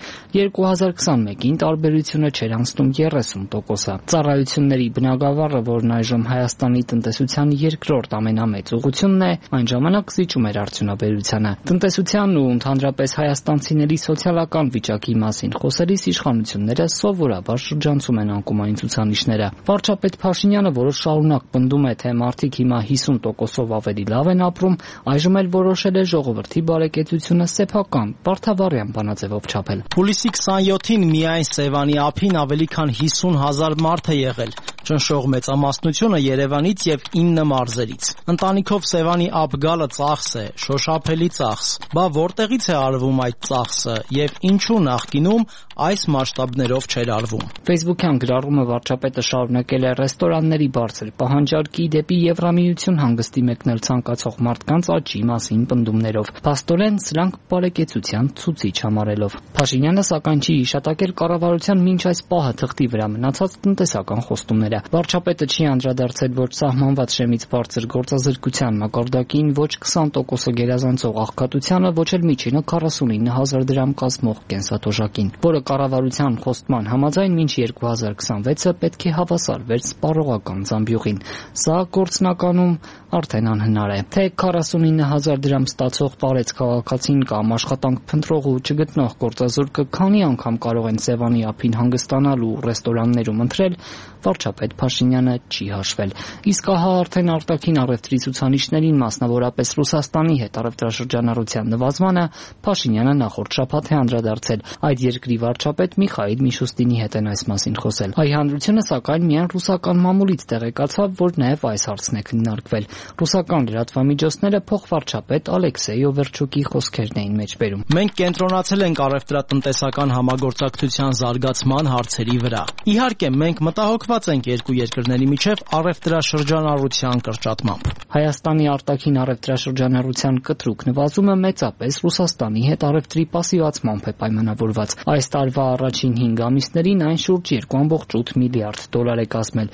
2021-ին տարբերությունը չէր անցնում 30%-ը։ Ծառայությունների բնագավառը, որն այժմ Հայաստանի տնտեսության երկրորդ ամենամեծ ուղղությունն է, այն ժամանակ զիջում էր արդյունաբերությանը։ Տնտեսության ու ընդհանրապես հայաստանցիների սոցիալական վիճակի մասին խոսելիս իշխանությունները սովորաբար շրջանցում են անկումային ցուցանիշները։ Վարչապետ Փաշինյանը, որը շարունակ պնդում է, թե մարդիկ հիմա 50%-ով ավելի լավ են ապրում, այժմ էլ որոշել է ժողովրդի բարեկեցությունը սեփական, բարդավառյան բանաձևով չափել։ Հուլիսի 27-ին միայն Սևանի ափին ավելի քան 50,000 մարդ է եղել։ Ճնշող մեծամասնությունը Երևանից եւ 9 մարզերից։ Ընտանիքով Սևանի ափ գալը ծախս է, շոշափելի ծախս։ Բա որտեղից է արվում այդ ծախսը եւ ինչու նախկինում այս մասշտաբներով չէր արվում։ Facebook-յան գրառումը վարչապետը շարունակել է ռեստորանների բարձր պահանջարկի դեպի Եվրամիություն հանգստի մեկնել ցանկացող մարդկանց աճի մասին պնդումներով։ Փաստորեն սրանք բարեկեցության ցուցիչ համարելով։ Փաշինյանը սակայն չի հիշատակել կառավարության մինչ այս պահը թղթի վրա մնացած տնտեսական խոստումները։ Վարչապետը չի անդրադարձել ոչ սահմանված շեմից բարձր գործազրկության մակարդակին, ոչ 20%-ը գերազանցող աղքատությանը, ոչ էլ միջինը 49,000 դրամ կազմող կենսաթոշակին, որը կառավարության խոստման համաձայն մինչ 2026-ը պետք է հավասարվեր սպառողական զամբյուղին։ Սա գործնականում արդեն անհնար է։ Թե 49,000 դրամ ստացող տարեց քաղաքացին կամ աշխատանք փնտրող ու չգտնող գործազուրկը քանի անգամ կարող են Սևանի ափին հանգստանալ ու ռեստորաններում ընթրել, վարչապետ Փաշինյանը չի հաշվել։ Իսկ ահա արդեն արտաքին առևտրի ցուցանիշներին, մասնավորապես Ռուսաստանի հետ առևտրաշրջանառության նվազմանը, Փաշինյանը նախորդ շաբաթ է անդրադարձել։ Այդ երկրի վարչապետ Միխայիլ Միշուստինի հետ են այս մասին խոսել։ Հայ հանրությունը սակայն միայն ռուսական մամուլից տեղեկացավ, որ նաև այս հարցն է քննարկվել։ Ռուսական լրատվամիջոցները փոխվարչապետ Ալեքսեյ Օվերչուկի խոսքերն էին մեջբերում։ Մենք կենտրոնացել ենք առևտրատնտեսական համագործակցության զարգացման հարցերի վրա։ Իհարկե, մենք մտահոգված ենք երկու երկրների միջև առևտրաշրջանառության կրճատմամբ։ Հայաստանի արտաքին առևտրաշրջանառության կտրուկ նվազումը մեծապես Ռուսաստանի հետ առևտրի պասիվացմամբ է պայմանավորված։ Այս տարվա առաջին 5 ամիսներին այն շուրջ 2.8 միլիարդ դոլար է կազմել։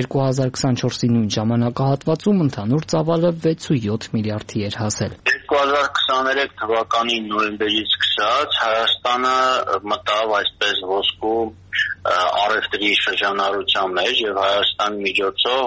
2024-ի նույն ժամանակահատվածում ընդհանուր ծավալը 6.7 միլիարդի էր հասել։ 2023 թվականի նոյեմբերից սկսած Հայաստանը մտավ այսպես ոսկու առևտրի շրջանառության մեջ եւ Հայաստանի միջոցով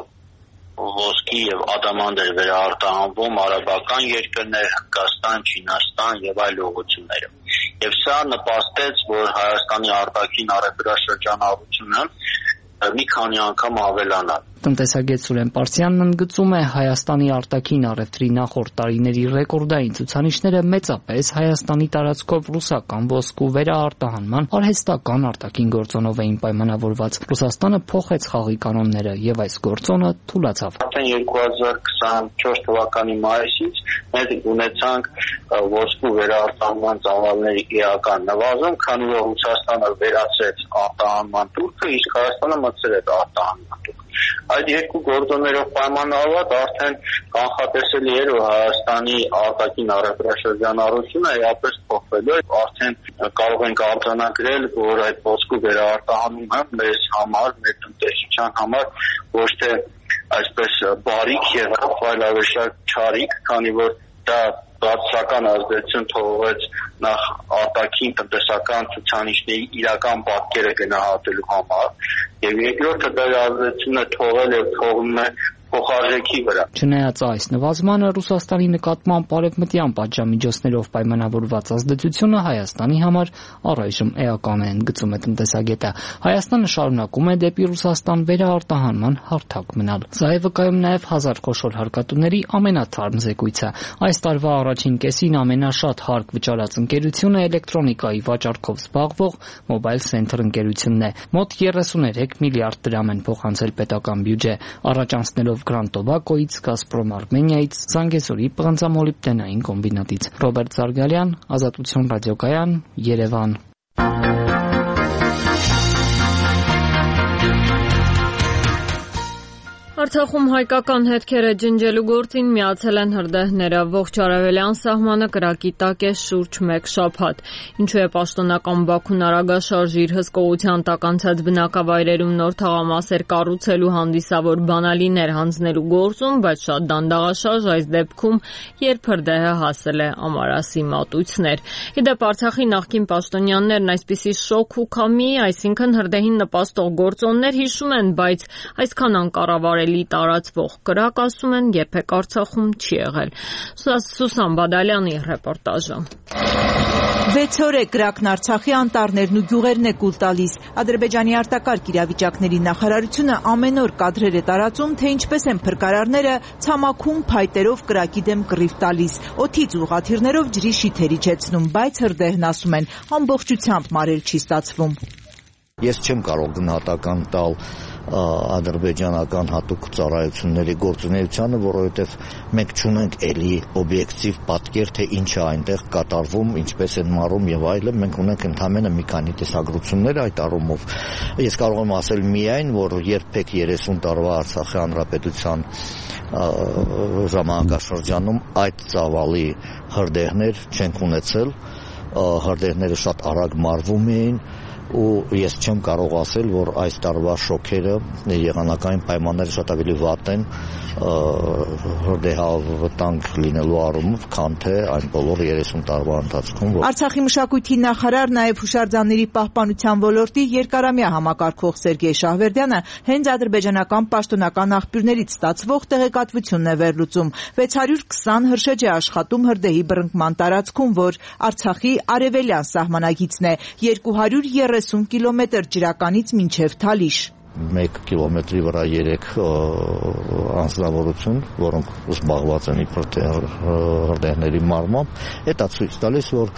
ոսկի եւ ադամանդ էր վերարտահանվում արաբական երկրներ, Հնդկաստան, Չինաստան եւ այլ ուղղություններով։ Եվ սա նպաստեց, որ Հայաստանի արտաքին առևտրաշրջանառությունը մի քանի անգամ ավելանա։ Տնտեսագետ Սուրեն Պարսյանն ընդգծում է Հայաստանի արտաքին առևտրի նախորդ տարիների ռեկորդային ցուցանիշները մեծապես Հայաստանի տարածքով ռուսական ոսկու վերաարտահանման արհեստական արտաքին գործոնով էին պայմանավորված։ Ռուսաստանը փոխեց խաղի կանոնները եւ այս գործոնը թուլացավ։ Արդեն 2024 թվականի մայիսից մենք ունեցանք ոսկու վերաարտահանման ծավալների էական նվազում, քանի որ Ռուսաստանը վերացրեց արտահանման տուրքը, իսկ Հայաստանը մտցրեց արտահանման տուրքը։ Այդ երկու գործոններով պայմանավորված արդեն կանխատեսելի էր, որ Հայաստանի արտաքին առևտրաշրջանառությունը էապես փոխվելու է, արդեն կարող ենք արձանագրել, որ այդ ոսկու վերաարտահանումը մեզ համար, մեր տնտեսության համար ոչ թե այսպես բարիք եղավ, այլ ավեշակ չարիք, քանի որ դա բացասական ազդեցություն թողեց նախ արտաքին տնտեսական ցուցանիշների իրական պատկերը գնահատելու համար, եւ երկրորդը դա ազդեցություն է թողել եւ թողնում է փոխարժեքի վրա։ Չնայած այս նվազմանը Ռուսաստանի նկատմամբ արևմտյան պատժամիջոցներով պայմանավորված ազդեցությունը Հայաստանի համար առայժմ էական է, ընդգծում է տնտեսագետը։ Հայաստանը շարունակում է դեպի Ռուսաստան վերաարտահանման հարթակ մնալ։ Սա է վկայում նաև 1000 խոշոր հարկատուների ամենաթարմ զեկույցը։ Այս տարվա առաջին կեսին ամենաշատ հարկ վճարած ընկերությունը էլեկտրոնիկայի վաճառքով զբաղվող Mobile Center ընկերությունն է։ Մոտ 33 միլիարդ դրամ են փոխանցել պետական բյուջե, առաջանցնելով Grand Tobacco-ից, Gazprom Armenia-ից, Զանգեզուրի պղնձամոլիբդենային կոմբինատից։ Ռոբերտ Զարգալյան, Ազատություն ռադիոկայան, Երևան։ Արցախում հայկական հետքերը ջնջելու գործին միացել են հրդեհները։ Ողջ արևելյան սահմանը կրակի տակ է շուրջ 1 շաբաթ։ Ինչու է պաշտոնական Բաքուն արագաշարժ իր հսկողության տակ անցած բնակավայրերում նոր թաղամասեր կառուցելու հանդիսավոր բանալիներ հանձնելու գործում, բայց շատ դանդաղաշարժ այս դեպքում, երբ հրդեհը հասել է Ամարասի մատույցներ։ Իդեպ Արցախի նախկին պաշտոնյաներն այսպիսի շոկ ու քամի, այսինքն հրդեհին նպաստող գործոններ հիշում են, բայց այսքան անկառավարել տարածվող կրակ, ասում են, երբեք Արցախում չի եղել։ Սուսան Բադալյանի ռեպորտաժը։ 6 օր է կրակն Արցախի անտառներն ու գյուղերն է կուլ տալիս։ Ադրբեջանի արտակարգ իրավիճակների նախարարությունը ամեն օր կադրեր է տարածում, թե ինչպես են փրկարարները ցամաքում փայտերով կրակի դեմ կռիվ տալիս, օդից ուղղաթիռներով ջրի շիթեր իջեցնում, բայց հրդեհն ասում են ամբողջությամբ մարել չի ստացվում։ Ես չեմ կարող գնահատական տալ ադրբեջանական հատուկ ծառայությունների գործունեությանը, որովհետև մենք չունենք էլի օբյեկտիվ պատկեր, թե ինչ է այնտեղ կատարվում, ինչպես են մարում եւ այլն, մենք ունենք ընդհանրապես մի քանի տեսագրություններ այդ առումով։ Ես կարող եմ ասել միայն, որ երբեք 30 տարվա Արցախի հանրապետության ժամանակաշրջանում այդ ծավալի հրդեհներ չենք ունեցել, հրդեհները շատ արագ մարվում էին, ու ես չեմ կարող ասել, որ այս տարվա շոքերը եղանակային պայմանները շատ ավելի վատ են հրդեհավտանգ լինելու առումով, քան թե այն բոլոր 30 տարվա ընթացքում։ Արցախի մշակույթի նախարար, նաև հուշարձանների պահպանության ոլորտի երկարամյա համակարգող Սերգեյ Շահվերդյանը հենց ադրբեջանական պաշտոնական աղբյուրներից ստացվող տեղեկատվությունն է վերլուծում։ 620 հրշեջ է աշխատում հրդեհի բռնկման տարածքում, որ Արցախի արևելյան սահմանագիծն է, 230 կիլոմետր ջրականից մինչև Թալիշ։ 1 կիլոմետրի վրա 3 անձնավորություն, որոնք զբաղված են իբր թե հրդեհների մարմամբ, դա ցույց տալիս, որ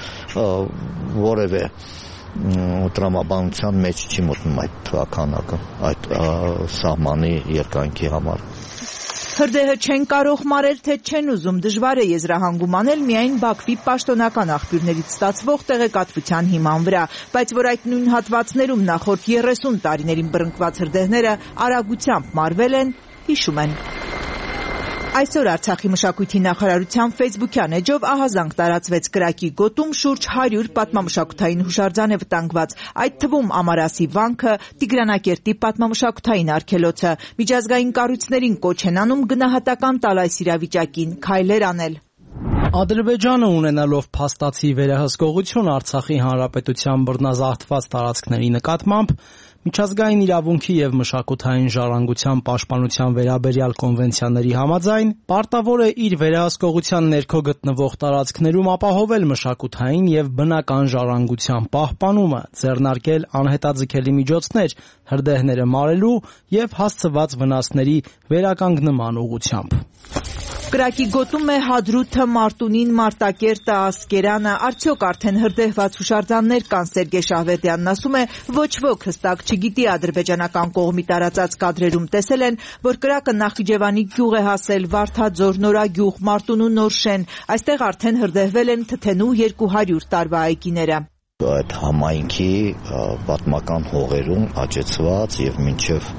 որևէ տրամաբանության մեջ չի մտնում այդ թվականակը, այդ սահմանի երկայնքի համար։ Հրդեհը չեն կարող մարել, թե չեն ուզում, դժվար է եզրահանգում անել միայն Բաքվի պաշտոնական աղբյուրներից ստացվող տեղեկատվության հիման վրա, բայց որ այդ նույն հատվածներում նախորդ 30 տարիներին բռնկված հրդեհները արագությամբ մարվել են, հիշում են։ Այսօր Արցախի մշակույթի նախարարության ֆեյսբուքյան էջով ահազանգ տարածվեց կրակի գոտում շուրջ 100 պատմամշակութային հուշարձան է վտանգված, այդ թվում Ամարասի վանքը, Տիգրանակերտի պատմամշակութային արգելոցը։ Միջազգային կառույցներին կոչ են անում գնահատական տալ այս իրավիճակին, քայլեր անել։ Ադրբեջանը ունենալով փաստացի վերահսկողություն Արցախի հանրապետության բռնազավթված տարածքների նկատմամբ միջազգային իրավունքի եւ մշակութային ժառանգության պաշտպանության վերաբերյալ կոնվենցիաների համաձայն պարտավոր է իր վերահսկողության ներքո գտնվող տարածքներում ապահովել մշակութային եւ բնական ժառանգության պահպանումը, ձեռնարկել անհետաձգելի միջոցներ հրդեհները մարելու եւ հասցված վնասների վերականգնման ուղղությամբ։ Կրակի գոտում է Հադրութը, Մարտունին, Մարտակերտը, Ասկերանը, արդյոք արդեն հրդեհված հուշարձաններ կան, Սերգեյ Շահվերդյանն ասում է, ոչ ոք հստակ չգիտի, ադրբեջանական կողմի տարածած կադրերում տեսել են, որ կրակը Նախիջևանի գյուղ է հասել, Վարդաձոր, Նորագյուղ, Մարտունու Նորշեն, այստեղ արդեն հրդեհվել են Թթենու 200 տարվա այգիները։ Այդ համայնքի պատմական հողերում աճեցված եւ մինչև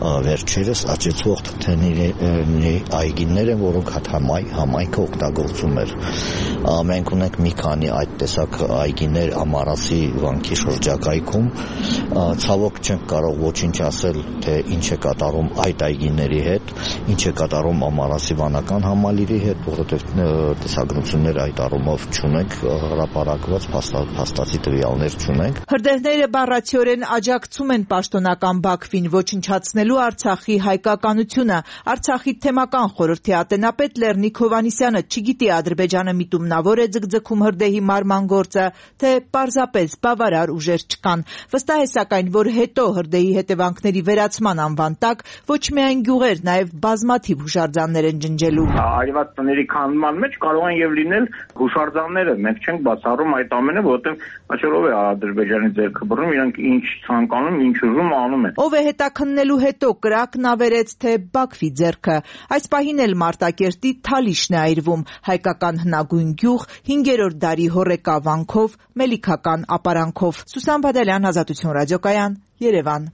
վերջերս աճեցող թթեների այգիներ են, որոնք համայնքը օգտագործում էր։ Մենք ունենք մի քանի այդ տեսակ այգիներ Ամարասի վանքի շրջակայքում, ցավոք չենք կարող ոչինչ ասել, թե ինչ է կատարում այդ այգիների հետ, ինչ է կատարում Ամարասի վանական համալիրի հետ, որովհետև տեսագրություններ այդ առումով չունենք, հրապարակված փաստացի տվյալներ չունենք։ Հրդեհները բառացիորեն աջակցում են պաշտոնական Բաքվին ոչնչացնելու Արցախի հայկականությունը։ Արցախի թեմական խորհրդի ատենապետ Լեռնիկ Հովհաննիսյանը չգիտի Ադրբեջանը միտումնավոր է ձգձգում հրդեհի մարման գործը, թե պարզապես բավարար ուժեր չկան։ Վստահ է սակայն, որ հետո հրդեհի հետևանքների վերացման անվան տակ ոչ միայն գյուղեր, նաև բազմաթիվ հուշարձաններ են ջնջելու։ Այրված տների քանդման մեջ կարող են եւ լինել հուշարձանները։ Մենք չենք բացառում այդ ամենը, որովհետեւ աչորով է Ադրբեջանի ձեռքը բռնում, իրանք ինչ ցանկանում, ինչ ուզում անում են։ Ով է հետաքննելու հետո կրակն ավերեց, թե Բաքվի ձեռքը։ Այս պահին էլ Մարտակերտի Թալիշն է այրվում, հայկական հնագույն գյուղ, 5-րդ դարի հոռեկա վանքով, մելիքական ապարանքով։ Սուսան Բադալյան, Ազատություն ռադիոկայան, Երևան։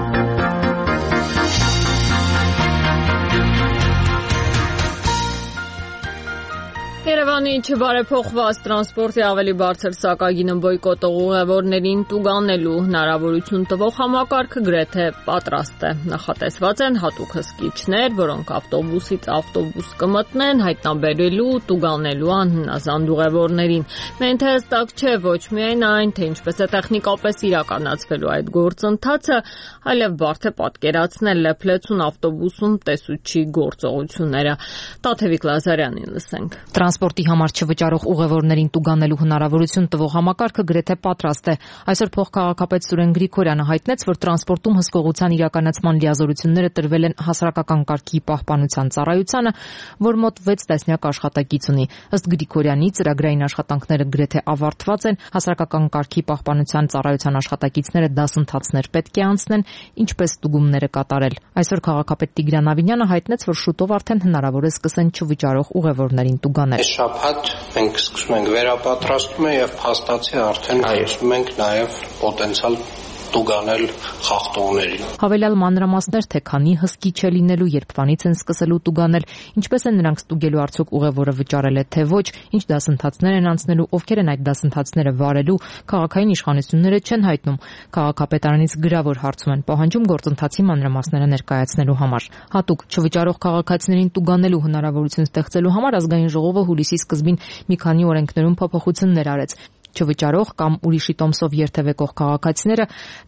Երևանի չբարեփոխված տրանսպորտի ավելի բարձր սակագինը բոյկոտող ուղևորներին տուգանելու հնարավորություն տվող համակարգը գրեթե պատրաստ է։ Նախատեսված են հատուկ հսկիչներ, որոնք ավտոբուսից ավտոբուս կմտնեն, հայտնաբերելու, տուգանելու անհնազանդ ուղևորներին։ Մեն թե հստակ չէ ոչ միայն այն, թե ինչպես է տեխնիկապես իրականացվելու այդ գործընթացը, այլև բարդ է պատկերացնել լեփլեցուն ավտոբուսում տեսուչի գործողությունները։ Տաթևիկ Լազարյանին լսենք։ Տրանսպորտի համար չվճարող ուղևորներին տուգանելու հնարավորություն տվող համակարգը գրեթե պատրաստ է։ Այսօր փոխքաղաքապետ Սուրեն Գրիգորյանը հայտնեց, որ տրանսպորտում հսկողության իրականացման լիազորությունները տրվել են հասարակական կարգի պահպանության ծառայությանը, որ մոտ 6 տասնյակ աշխատակից ունի։ Ըստ Գրիգորյանի, ծրագրային աշխատանքները գրեթե ավարտված են, հասարակական կարգի պահպանության ծառայության աշխատակիցները դասընթացներ պետք է անցնեն, ինչպես ստուգումները կատարել։ Այսօր քաղաքապետ Տիգրան Ավինյանը հայտնեց, որ շուտով արդեն հնարավոր է սկսեն չվճարող ուղևորներին տուգանել։ Շաբաթ մենք սկսում ենք վերապատրաստումը եւ փաստացի արդեն սկսում ենք նաեւ պոտենցիալ տուգանել խախտողներին։ Հավելյալ մանրամասներ, թե քանի հսկիչ է լինելու, երբվանից են սկսելու տուգանել, ինչպես են նրանք ստուգելու արդյոք ուղևորը վճարել է թե ոչ, ինչ դասընթացներ են անցնելու, ովքեր են այդ դասընթացները վարելու, քաղաքային իշխանությունները չեն հայտնում։ Քաղաքապետարանից գրավոր հարցում են պահանջում գործընթացի մանրամասները ներկայացնելու համար։ Հատուկ չվճարող քաղաքացիներին տուգանելու հնարավորություն ստեղծելու համար ազգային ժողովը հուլիսի սկզբին մի քանի օրենքներում փոփոխություններ արեց։ Չվճարող կամ ուրիշի տոմսով երթևեկող քաղաքացիները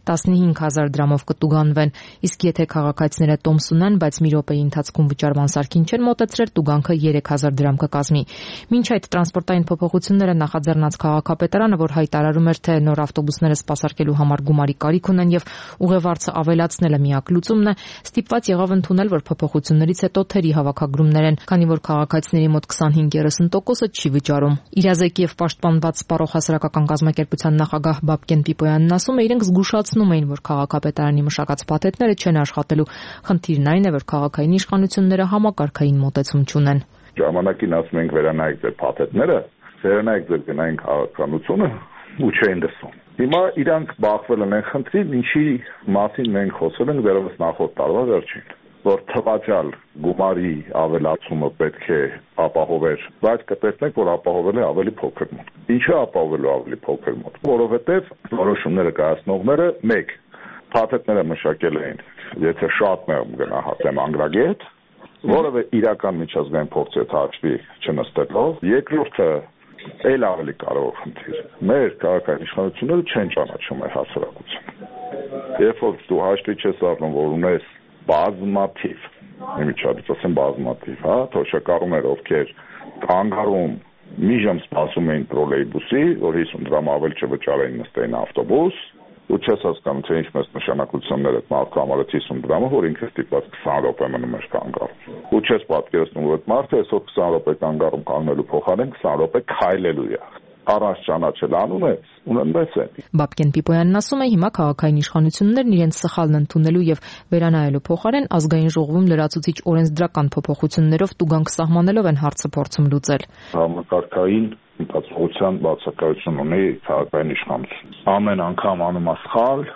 15000 դրամով կտուգանվեն, իսկ եթե քաղաքացիները տոմս ունեն, բայց մի րոպեի ընթացքում վճարման սարքին չեն մոտեցրել, տուգանքը 3000 դրամ կկազմի։ Մինչ այդ տրանսպորտային փոփոխությունները նախաձեռնած քաղաքապետարանը, որ հայտարարում էր, թե նոր ավտոբուսները սպասարկելու համար գումարի կարիք ունեն եւ ուղևարցը ավելացնելը միակ լուծումն է, ստիպված եղավ ընդունել, որ փոփոխություններից հետո թերի հավաքագրումներ են, քանի որ քաղաքացիների մոտ 25-30%-ը չի վճարում։ Իրազեկ եւ պաշտպանված սպառող հասարակական կազմակերպության նախագահ Բաբկեն Պիպոյանն ասում է, իրենք զգուշացնում էին, որ քաղաքապետարանի մշակած փաթեթները չեն աշխատելու։ Խնդիրն այն է, որ քաղաքային իշխանությունները համակարգային մոտեցում չունեն։ Ժամանակին ասում ենք վերանայեք ձեր փաթեթները, վերանայեք ձեր գնային քաղաքականությունը ու չէին լսում։ Հիմա իրանք բախվել են խնդրին, ինչի մասին մենք խոսել ենք դեռևս նախորդ տարվա վերջին, որ թվաճալ գումարի ավելացումը պետք է ապահովեր, բայց կտեսնեք, որ ապահովել է ավելի փոքր մոտ։ Ինչը ապահովելու ավելի փոքր մոտ, որովհետև որոշումները կայացնողները մեկ փաթեթները մշակել էին, եթե շատ մեղմ գնահատեմ անգրագետ, որովհետև իրական միջազգային փորձի հետ հաշվի չնստելով, երկրորդը էլ ավելի կարևոր խնդիր։ Մեր քաղաքային իշխանությունները չեն ճանաչում այդ հասարակությունը։ Երբ որ դու հաշվի չես առնում, որ ունես բազմաթիվ, իմիջիայլից ասեմ բազմաթիվ, թոշակառուներ, ովքեր կանգառում մի ժամ սպասում էին տրոլեյբուսի, որ 50 դրամ ավել չվճարեին նստեին ավտոբուս, ու չես հասկանում, թե ինչպես նշանակություններ այդ մարդու համար 50 դրամը, որ ինքը ստիպված 20 րոպե մնում էր կանգառում։ Ու չես պատկերացնում, որ այդ մարդը այսօր 20 րոպե կանգառում կանգնելու փոխարեն 20 րոպե քայլելու է։ Առանց ճանաչել անունը ունենպես է։ Բաբկեն Պիպոյանն ասում է, հիմա քաղաքային իշխանություններն իրենց սխալն ընդունելու եւ վերանայելու փոխարեն ազգային ժողովում լրացուցիչ օրենսդրական փոփոխություններով տուգանք սահմանելով են հարցը փորձում լուծել։ Համակարգային ընթացողության բացակայություն ունի քաղաքային իշխանություն։ Ամեն անգամ անում է սխալ,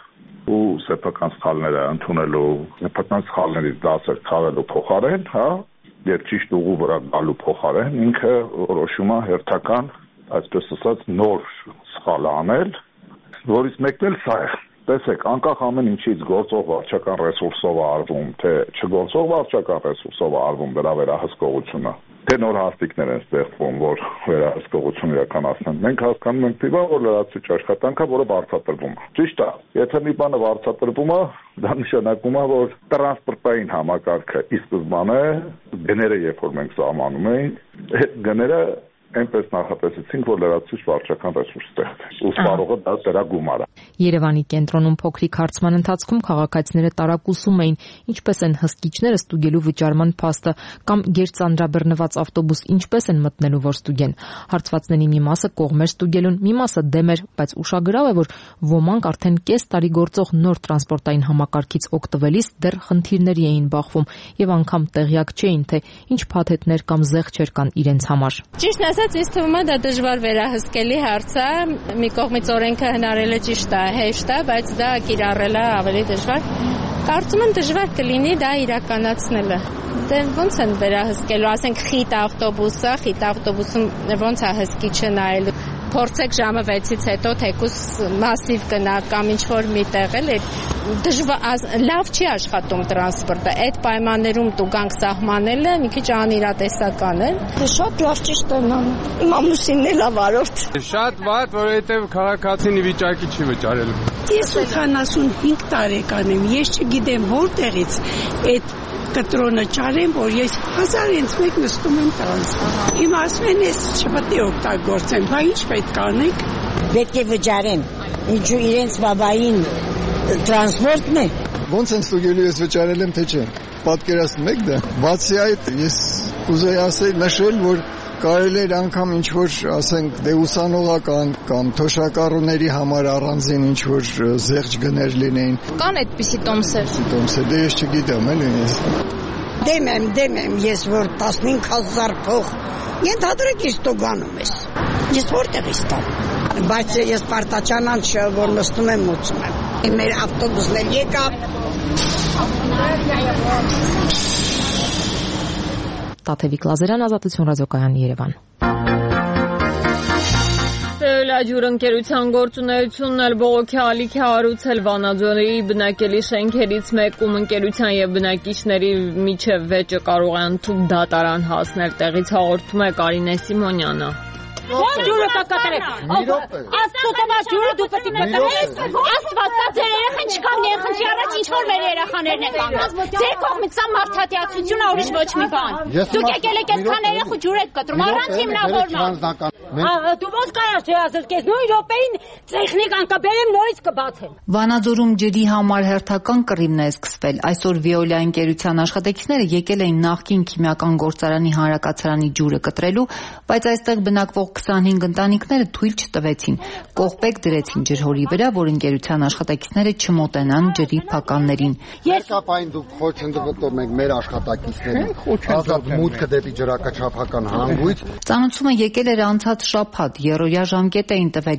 ու սեփական սխալները ընդունելու, սեփական սխալներից դասեր քաղելու փոխարեն, հա, եւ ճիշտ ուղու վրա գալու փոխարեն ինքը որոշում է հերթական, այսպես ասած, նոր սխալ անել, որից մեկն էլ սա է։ Տեսեք, անկախ ամեն ինչից գործող վարչական ռեսուրսով է արվում, թե չգործող վարչական ռեսուրսով է արվում դրա վերահսկողությունը, թե նոր հաստիկներ են ստեղծվում, որ վերահսկողություն իրականացնեն։ Մենք հասկանում ենք, որ լրացուցիչ աշխատանքը, որը վարձատրվում է։ Ճիշտ է, եթե մի բանը վարձատրվում է, դա նշանակում է, որ տրանսպորտային համակարգը ի սկզբանե գները, երբ որ մենք սահմանում ենք, այդ գները այնպես նախատեսեցինք, որ լրացուցիչ վարչական ռեսուրս ստեղծեն։ Ու սպառողը դա դրա գումարը։ Երևանի կենտրոնում փոքրիկ հարցման ընթացքում քաղաքացիները տարակուսում էին, ինչպես են հսկիչները ստուգելու վճարման փաստը կամ գերծանրաբեռնված ավտոբուս ինչպես են մտնելու, որ ստուգեն։ Հարցվածների մի մասը կողմ էր ստուգելուն, մի մասը դեմ էր, բայց ուշագրավ է, որ ոմանք արդեն կես տարի գործող նոր տրանսպորտային համակարգից օգտվելիս դեռ խնդիրների էին բախվում եւ անգամ տեղյակ չէին, թե ինչ փաթեթներ կամ զեղչեր կան իրենց համար։ Ճիշտն ասած, ինձ թվում է դա դժվար վերահսկելի հարց է։ Մի կողմից օրենքը հնարելը ճիշտ է, հեշտ է, բայց դա կիրառելը ավելի դժվար։ Կարծում եմ դժվար կլինի դա իրականացնելը։ Դե ոնց են վերահսկելու, ասենք խիտ ավտոբուսում ոնց է հսկիչը նայելու։ Փորձեք ժամը 6-ից հետո թեկուզ մասիվ գնա կամ ինչ-որ միտեղ էլ լավ չի աշխատում տրանսպորտը։ Այդ պայմաններում տուգանք սահմանելը մի քիչ անիրատեսական է։ Շատ լավ ճիշտ են անում։ Իմ ամուսինն էլ է վարորդ։ Շատ վատ, որովհետև քաղաքացին ի վիճակի չի վճարելու։ Ես 85 տարեկան եմ, ես չգիտեմ որտեղից այդ կտրոնը ճարեմ, որ ես 1001 նստում եմ տրանսպորտ։ Հիմա ասում են, ես չպետք է օգտագործեմ, բա ինչ պետք անեք։ Պետք է վճարեն, ինչու իրենց բաբային տրանսպորտն է։ Ոնց են ստուգելու, ես վճարել եմ, թե չէ։ Պատկերացնում եք դա։ Բացի այդ, ես կուզեի ասել, նշել, որ կարելի էր անգամ ինչ-որ, ասենք, ուսանողական կամ թոշակառուների համար առանձին ինչ-որ զեղչ գներ լինեին։ Կան այդպիսի տոմսեր։ Դե ես չգիտեմ, էլի ես։ Դեմ եմ, ես որ 15,000 փող ենթադրեք ես տուգանում ես։ Ես որտեղից տամ։ Բայց ես պարտաճանան որ նստում եմ, մոծում եմ։ Մեր ավտոբուսն էլ եկավ։ Տաթևիկ Լազարյան, Ազատություն ռադիոկայան, Երևան։ Սելաջուր ընկերության գործունեությունն էլ բողոքի ալիք է հարուցել Վանաձորի բնակելի շենքերից մեկում ընկերության եւ բնակիչների միջև վեճը կարող է ընդհանուր դատարան հասնել, տեղից հաղորդում է Կարինե Սիմոնյանը։ Ո՞ր ջուրը կկտրեք։ Աստծո ջուրը դու պետք է կտրես։ Աստված, դա ձեր երեխան չկան, խնդրի առաջ ինչ որ մեր երեխաներն են կանգնած։ Ձեր կողմից սա մարդատիացություն է, ուրիշ ոչ մի բան։ Դուք եկել եք այդքան երեխու ջուր եք կտրում, առանց հիմնավորման։ Դու ո՞նց կարաս չհասկես, նույն րոպեին տեխնիկան կբերեմ, նորից կբացեմ։ Վանաձորում ջրի համար հերթական կռիվն է սկսվել։ Այսօր Վիոլիա ընկերության աշխատակիցները եկել էին նախկին քիմիական գործարանի հանրակացարանի ջուրը կտրելու, բայց այստեղ բնակվող 25 ընտանիքները թույլ չտվեցին։ Կողպեկ դրեցին ջրհորի վրա, որ ընկերության աշխատակիցները չմոտենան ջրի փականներին։ Երկապային դուք խոչընդոտում եք մեր աշխատակիցներին, ազատ մուտքը դեպի ջրակաչափական հանգույց։ Ծանուցումը եկել էր անցած շաբաթ, երրորդյա ժամկետ էին տվել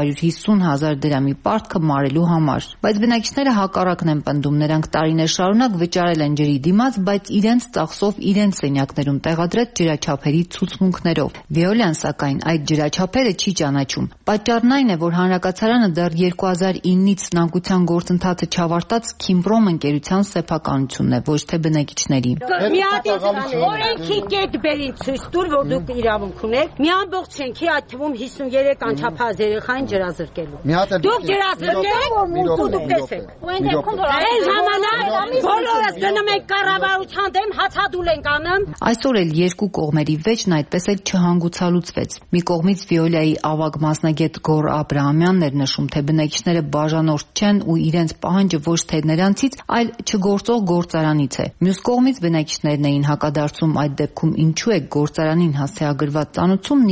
250,000 դրամի պարտքը մարելու համար։ Բայց բնակիչները հակառակն են պնդում, նրանք տարիներ շարունակ վճարել են ջրի դիմաց, բայց իրենց ծախսով իրենց սենյակներում տեղադրած ջրաչափերի ցուցմունքներով։ Վիոլիան սակայն այդ ջրաչափերը չի ճանաչում։ Պատճառն այն է, որ հանրակացարանը դեռ 2009-ից սնանկության գործընթացը չավարտած Քիմպրոմ ընկերության սեփականությունն է, ոչ թե բնակիչների։ Մի հատ օրենքի կետ բերին ցույց տուր, որ դուք իրավունք ունեք։ Մի ամբողջ շենքի, այդ թվում 53 անչափահաս երեխային ջրազրկելու։ Դուք ջրազրկեք, ու դուք տեսեք։ Ու այն դեպքում որ այս ժամանակ բոլորս գնում ենք կառավարության դեմ հացադուլ ենք անում։ Այսօր էլ երկու կողմերի վեճն այդպես էլ չհանգուցալուծվեց։ Մի կողմից Վիոլիայի ավագ մասնագետ Գոր Աբրահամյանն էր նշում, թե բնակիչները բաժանորդ չեն ու իրենց պահանջը ոչ թե նրանցից, այլ չգործող գործարանից է։ Մյուս կողմից բնակիչներն էին հակադարձում այդ դեպքում ինչու է գործարանին հասցեագրված ծանուցումն իրենց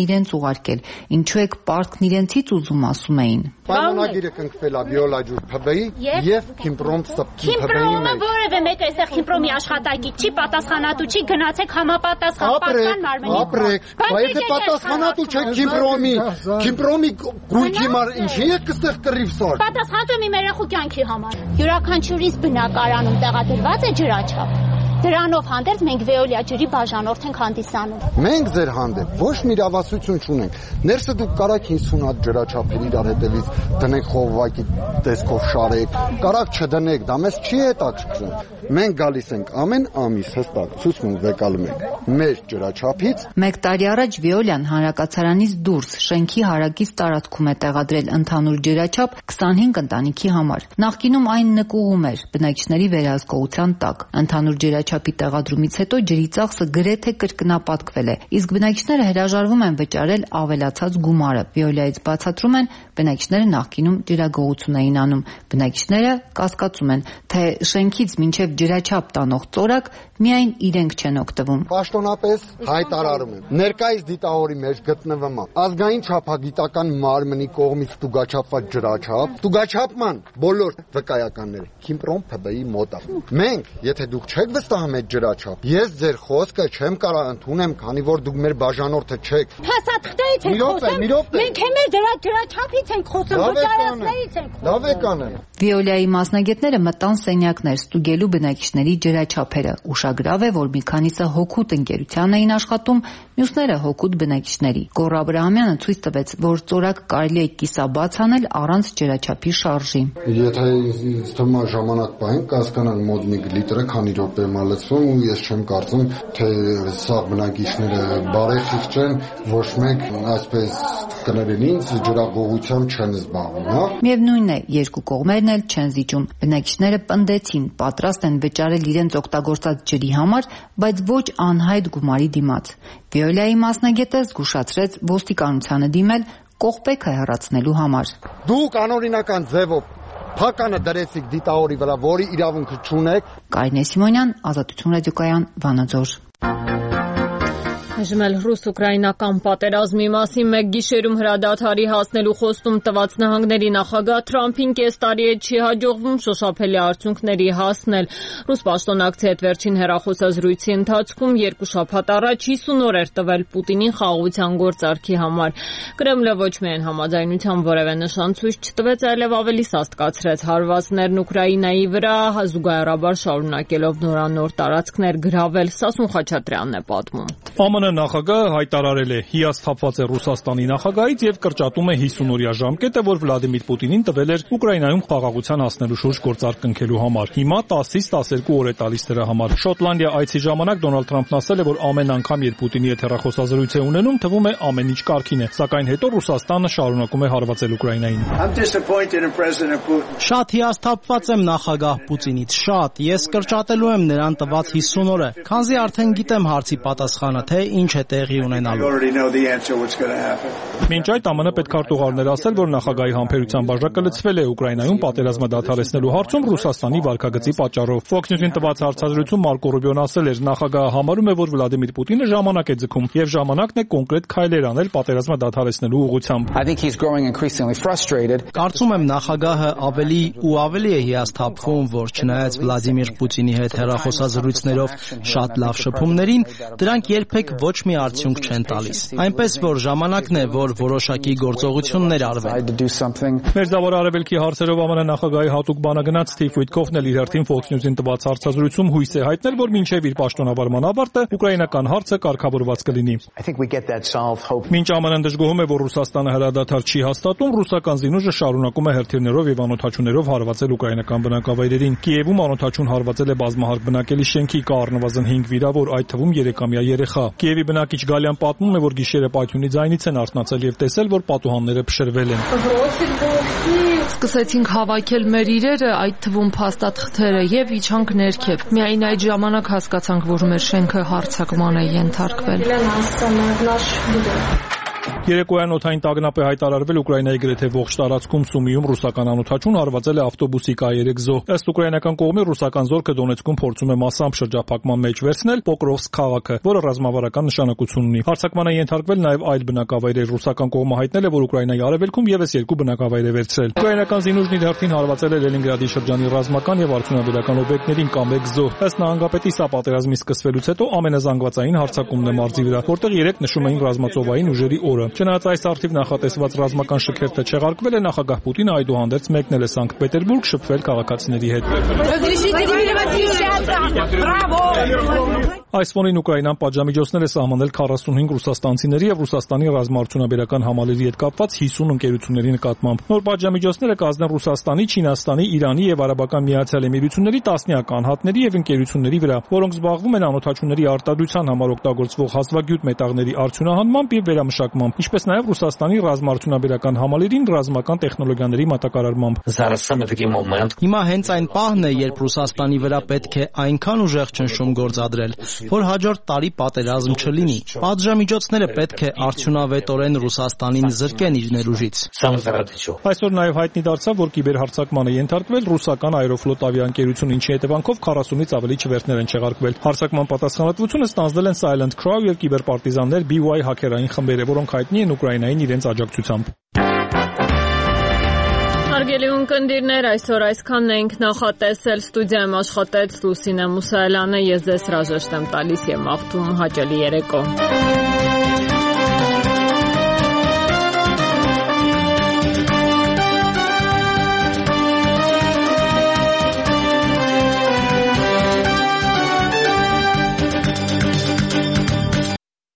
ուղարկել։ Ինչու եք պարտքն իրենցից ուզում, ասում էին։ Պայմանագիրը կնքվել է Վիոլաջուր ՓԲ-ի եւ Քիմպրոմ ՍՊ-ի Քիմպրոմը որևէ մեկը այստեղ Քիմպրոմի աշխատակից չի, պատասխանատու չի, գնացեք համապատասխան պատասխան մարմնի։ Ապրեք, բայց դե պատասխանատու չէ Քիմպրոմի։ Քիմպրոմի գույքի մար ինչի եք այստեղ կռիվ սար։ Պատասխանատու մի երախու կյանքի համար։ Յուրաքանչյուրիս բնակարանում տեղադրված է ջրաչափ։ Դրանով հանդերձ մենք Վեոլիա ջրի բաժանորդ ենք հանդիսանում։ Մենք ձեր հանդեպ ոչ մի իրավասություն չունենք։ Ներսը դուք կարաք 50 հատ ջրաչափեր իրար հետևից դնեք խողովակի տեսքով շարեք, կարաք չդնեք, դա մեզ չի հետաքրքրում։ Մենք գալիս ենք ամեն ամիս հստակ ցուցում վեկալում ենք մեր ջրաչափից։ Մեկ տարի առաջ Վիոլիան հանրակացարանից դուրս շենքի հարակից տարածքում է տեղադրել ընդհանուր ջրաչափ 25 ընտանիքի համար։ Նախկինում այն նկուղում էր բնակիչների վերահսկողության տակ։ Ընդհանուր ջրաչափի տեղադրումից հետո ջրի ծախսը գրեթե կրկնապատկվել է, իսկ բնակիչները հրաժարվում են վճարել ավելացած գումարը։ Վիոլիայից բացատրում են, բնակիչները նախկինում ջրագողություն էին անում։ Բնակիչները կասկածում են, թե շենքից մինչև ջրաչափ տանող ծորակ միայն իրենք չեն օգտվում։ Պաշտոնապես հայտարարում եմ, ներկայիս դիտավորի մեջ գտնվում է ազգային չափագիտական մարմնի կողմից ստուգաչափված ջրաչափ, ստուգաչափման բոլոր վկայականները Քիմպրոմ ՓԲ-ի մոտ է։ Մենք, եթե դուք չեք վստահում այդ ջրաչափ, ես ձեր խոսքը չեմ կարող ընդունեմ, քանի որ դուք մեր բաժանորդը չեք։ Փաստաթղթերից ենք խոսում։ Մենք մեր ջրաչափից ենք խոսում, վճարածներից ենք խոսում։ Լավ եք անել։ Վիոլիայի մասնագետները մտան սենյակներ ստուգելու բնակիչների ջրաչափերը։ Ուշագրավ է, որ մի քանիսը հօգուտ ընկերության էին աշխատում, մյուսները հօգուտ բնակիչների։ Գոռ Աբրահամյանը ցույց տվեց, որ ծորակ կարելի է կիսաբաց անել առանց ջրաչափի շարժի։ Եթե թվում է ժամանակ պահենք, կհասկանան մոտ մի լիտրը քանի րոպե մալեցվում ու ես չեմ կարծում, թե սա բնակիչները բարեխիղճ են, ոչ մեկ այսպես կներեն ինձ ջրագողությամբ չեն զբաղվում, հա։ Միևնույն է, երկու կողմերն էլ չեն զիջում։ Բնակիչները պնդեցին, պատրաստ են վճարել իրենց օգտագործած ջրի համար, բայց ոչ անհայտ գումարի դիմաց։ Վիոլիայի մասնագետը զգուշացրեց ոստիկանությանը դիմել կողպեքը հեռացնելու համար։ Դուք անօրինական ձևով փականը դրեցիք դիտավորի վրա, որի իրավունքը չունեք։ Կարինե Սիմոնյան, Ազատություն ռադիոկայան, Վանաձոր։ Այժմ էլ ռուս-ուկրաինական պատերազմի մասին մեկ գիշերում հրադադարի հասնելու խոստում տված նահանգների նախագահ Թրամփին կես տարի է չի հաջողվում շոշափելի արդյունքների հասնել։ Ռուս պաշտոնակցի հետ վերջին հեռախոսազրույցի ընթացքում 2 շաբաթ առաջ 50 օր էր տվել Պուտինին խաղաղության գործարքի համար։ Կրեմլը ոչ միայն համաձայնության որևէ նշան ցույց չտվեց, այլև ավելի սաստկացրեց հարվածներն Ուկրաինայի վրա, զուգահեռաբար շարունակելով նորանոր տարածքներ գրավել։ Սասուն Խաչատրյանն է պատմում։ ԱՄՆ նախագահը հայտարարել է, հիասթափված է Ռուսաստանի նախագահից եւ կրճատում է 50-օրյա ժամկետը, որ Վլադիմիր Պուտինին տվել էր Ուկրաինայում խաղաղության հասնելու շուրջ գործարք կնքելու համար։ Հիմա 10-ից 12 օր է տալիս դրա համար։ Շոտլանդիա այցի ժամանակ Դոնալդ Թրամփն ասել է, որ ամեն անգամ, երբ Պուտինի հետ հեռախոսազրույց է ունենում, թվում է ամեն ինչ կարգին է, սակայն հետո Ռուսաստանը շարունակում է հարվածել Ուկրաինային։ Շատ հիասթափված եմ նախագահ Պուտինից, շատ։ Ես կրճատելու եմ նրան տված 50 օրը, քանզի արդեն գիտեմ հարցի պատասխանը, թե ինչ է տեղի ունենալու։ Մինչ այդ ԱՄՆ պետքարտուղարներ ասել, որ նախագահի համբերության բաժակը լցվել է Ուկրաինայում պատերազմը դադարեցնելու հարցում Ռուսաստանի վարկագծի պատճառով։ Fox News-ին տված հարցազրույցում Մարկո Ռուբիոն ասել էր, նախագահը համարում է, որ Վլադիմիր Պուտինը ժամանակ է ձգում եւ ժամանակն է կոնկրետ քայլեր անել պատերազմը դադարեցնելու ուղղությամբ։ Կարծում եմ նախագահը ավելի ու ավելի է հիասթափվում, որ չնայած Վլադիմիր Պուտինի հետ հեռախոսազրույցներով շատ լավ շփումներին, դրանք երբեք ոչ մի արդյունք չեն տալիս։ Այնպես որ ժամանակն է, որ որոշակի գործողություններ արվեն։ Մերձավոր Արևելքի հարցերով ԱՄՆ նախագահի հատուկ բանագնաց Սթիվ Ուիթկոֆն էլ իր հերթին Fox News-ին տված հարցազրույցում հույս է հայտնել, որ մինչև իր պաշտոնավարման ավարտը ուկրաինական հարցը կարգավորված կլինի։ Մինչ ԱՄՆ-ն դժգոհում է, որ Ռուսաստանը հրադադար չի հաստատում, ռուսական զինուժը շարունակում է հրթիռներով եւ անօդաչուներով հարվածել ուկրաինական բնակավայրերին։ Կիևում անօդաչուն հարվածել է բազմահարկ բնակելի շենքի, կա առնվազն 5 վիրավոր, այդ թվում 3-ամյա երեխա։ Կիևի բնակիչ Գալյան պատմում է, որ գիշերը պայթյունի ձայնից են արթնացել եւ տեսել, որ պատուհանները փշրվել են։ Սկսեցինք հավաքել մեր իրերը, այդ թվում փաստաթղթերը եւ իջանք ներքև։ Միայն այդ ժամանակ հասկացանք, որ մեր շենքը հարձակման է ենթարկվել։ Երեկոյան օդային տագնապ է հայտարարվել Ուկրաինայի գրեթե ողջ տարածքում Սումիում ռուսական անօդաչուն արվածել է ավտոբուսի K3 զոհ։ Ըստ ուկրաինական կողմի ռուսական զորքը Դոնեցկում փորձում է մասամբ շրջափակման մեջ վերցնել Պոկրովսկ քաղաքը, որը ռազմավարական նշանակություն ունի։ Հարձակման է ենթարկվել նաև այլ բնակավայրեր։ Ռուսական կողմը հայտնել է, որ Ուկրաինայի արևելքում եւս 2 բնակավայր է վերցրել։ Ուկրաինական զինուժն իր հերթին հարվածել է Լենինգրադի շրջանի ռազմական եւ արդյունաբերական օբյեկտներին կամ 1 զոհ։ Ըստ նահանգապետի սա պատերազմի սկսվելուց հետո ամենազանգվածային հարձակումն է մարզի վրա, որտեղ 3 նշում էին ռազմածովային ուժերի օրը։ Չնայած այս արդիվ նախատեսված ռազմական շքերթը չեղարկվել է, նախագահ Պուտինը այդուհանդերձ մեկնել է Սանկտ Պետերբուրգ շփվել քաղաքացիների հետ։ Այս ֆոնին Ուկրաինան պատժամիջոցներ է սահմանել 45 ռուսաստանցիների եւ Ռուսաստանի ռազմաարդյունաբերական համալիրի հետ կապված 50 ընկերությունների նկատմամբ։ Նոր պատժամիջոցները կազդեն Ռուսաստանի, Չինաստանի, Իրանի եւ Արաբական Միացյալ Էմիրությունների տասնյակ անհատների եւ ընկերությունների վրա, որոնք զբաղվում են անօդաչուների արտադրության համար օգտագործվող հազվագյուտ մետաղների արդյունահանմամբ եւ վերամշակմամբ, ինչպես նաեւ Ռուսաստանի ռազմաարդյունաբերական համալիրին ռազմական տեխնոլոգիաների մատակարարմամբ։ Հիմա հենց այն պահն է, երբ Ռուսաստանի վրա պետք է այնքան ուժեղ ճնշում գործադրել, որ հաջորդ տարի պատերազմ չլինի։ Պատժամիջոցները պետք է արդյունավետորեն Ռուսաստանին զրկեն իր ներուժից։ Այսօր նաև հայտնի դարձավ, որ կիբերհարձակման է ենթարկվել ռուսական Aeroflot ավիաընկերությունը, ինչի հետևանքով 40-ից ավելի չվերթներ են չեղարկվել։ Հարձակման պատասխանատվությունը ստանձնել են Silent Crow եւ կիբերպարտիզաններ BY հաքերային խմբերը, որոնք հայտնի են Ուկրաինային իրենց աջակցությամբ։ Հարգելի ունկնդիրներ, այսօր այսքանն ենք նախատեսել։ Ստուդիայում աշխատեց Լուսինե Մուսայելյանը, ես ձեզ հրաժեշտ եմ տալիս եւ մաղթում հաճելի երեկո։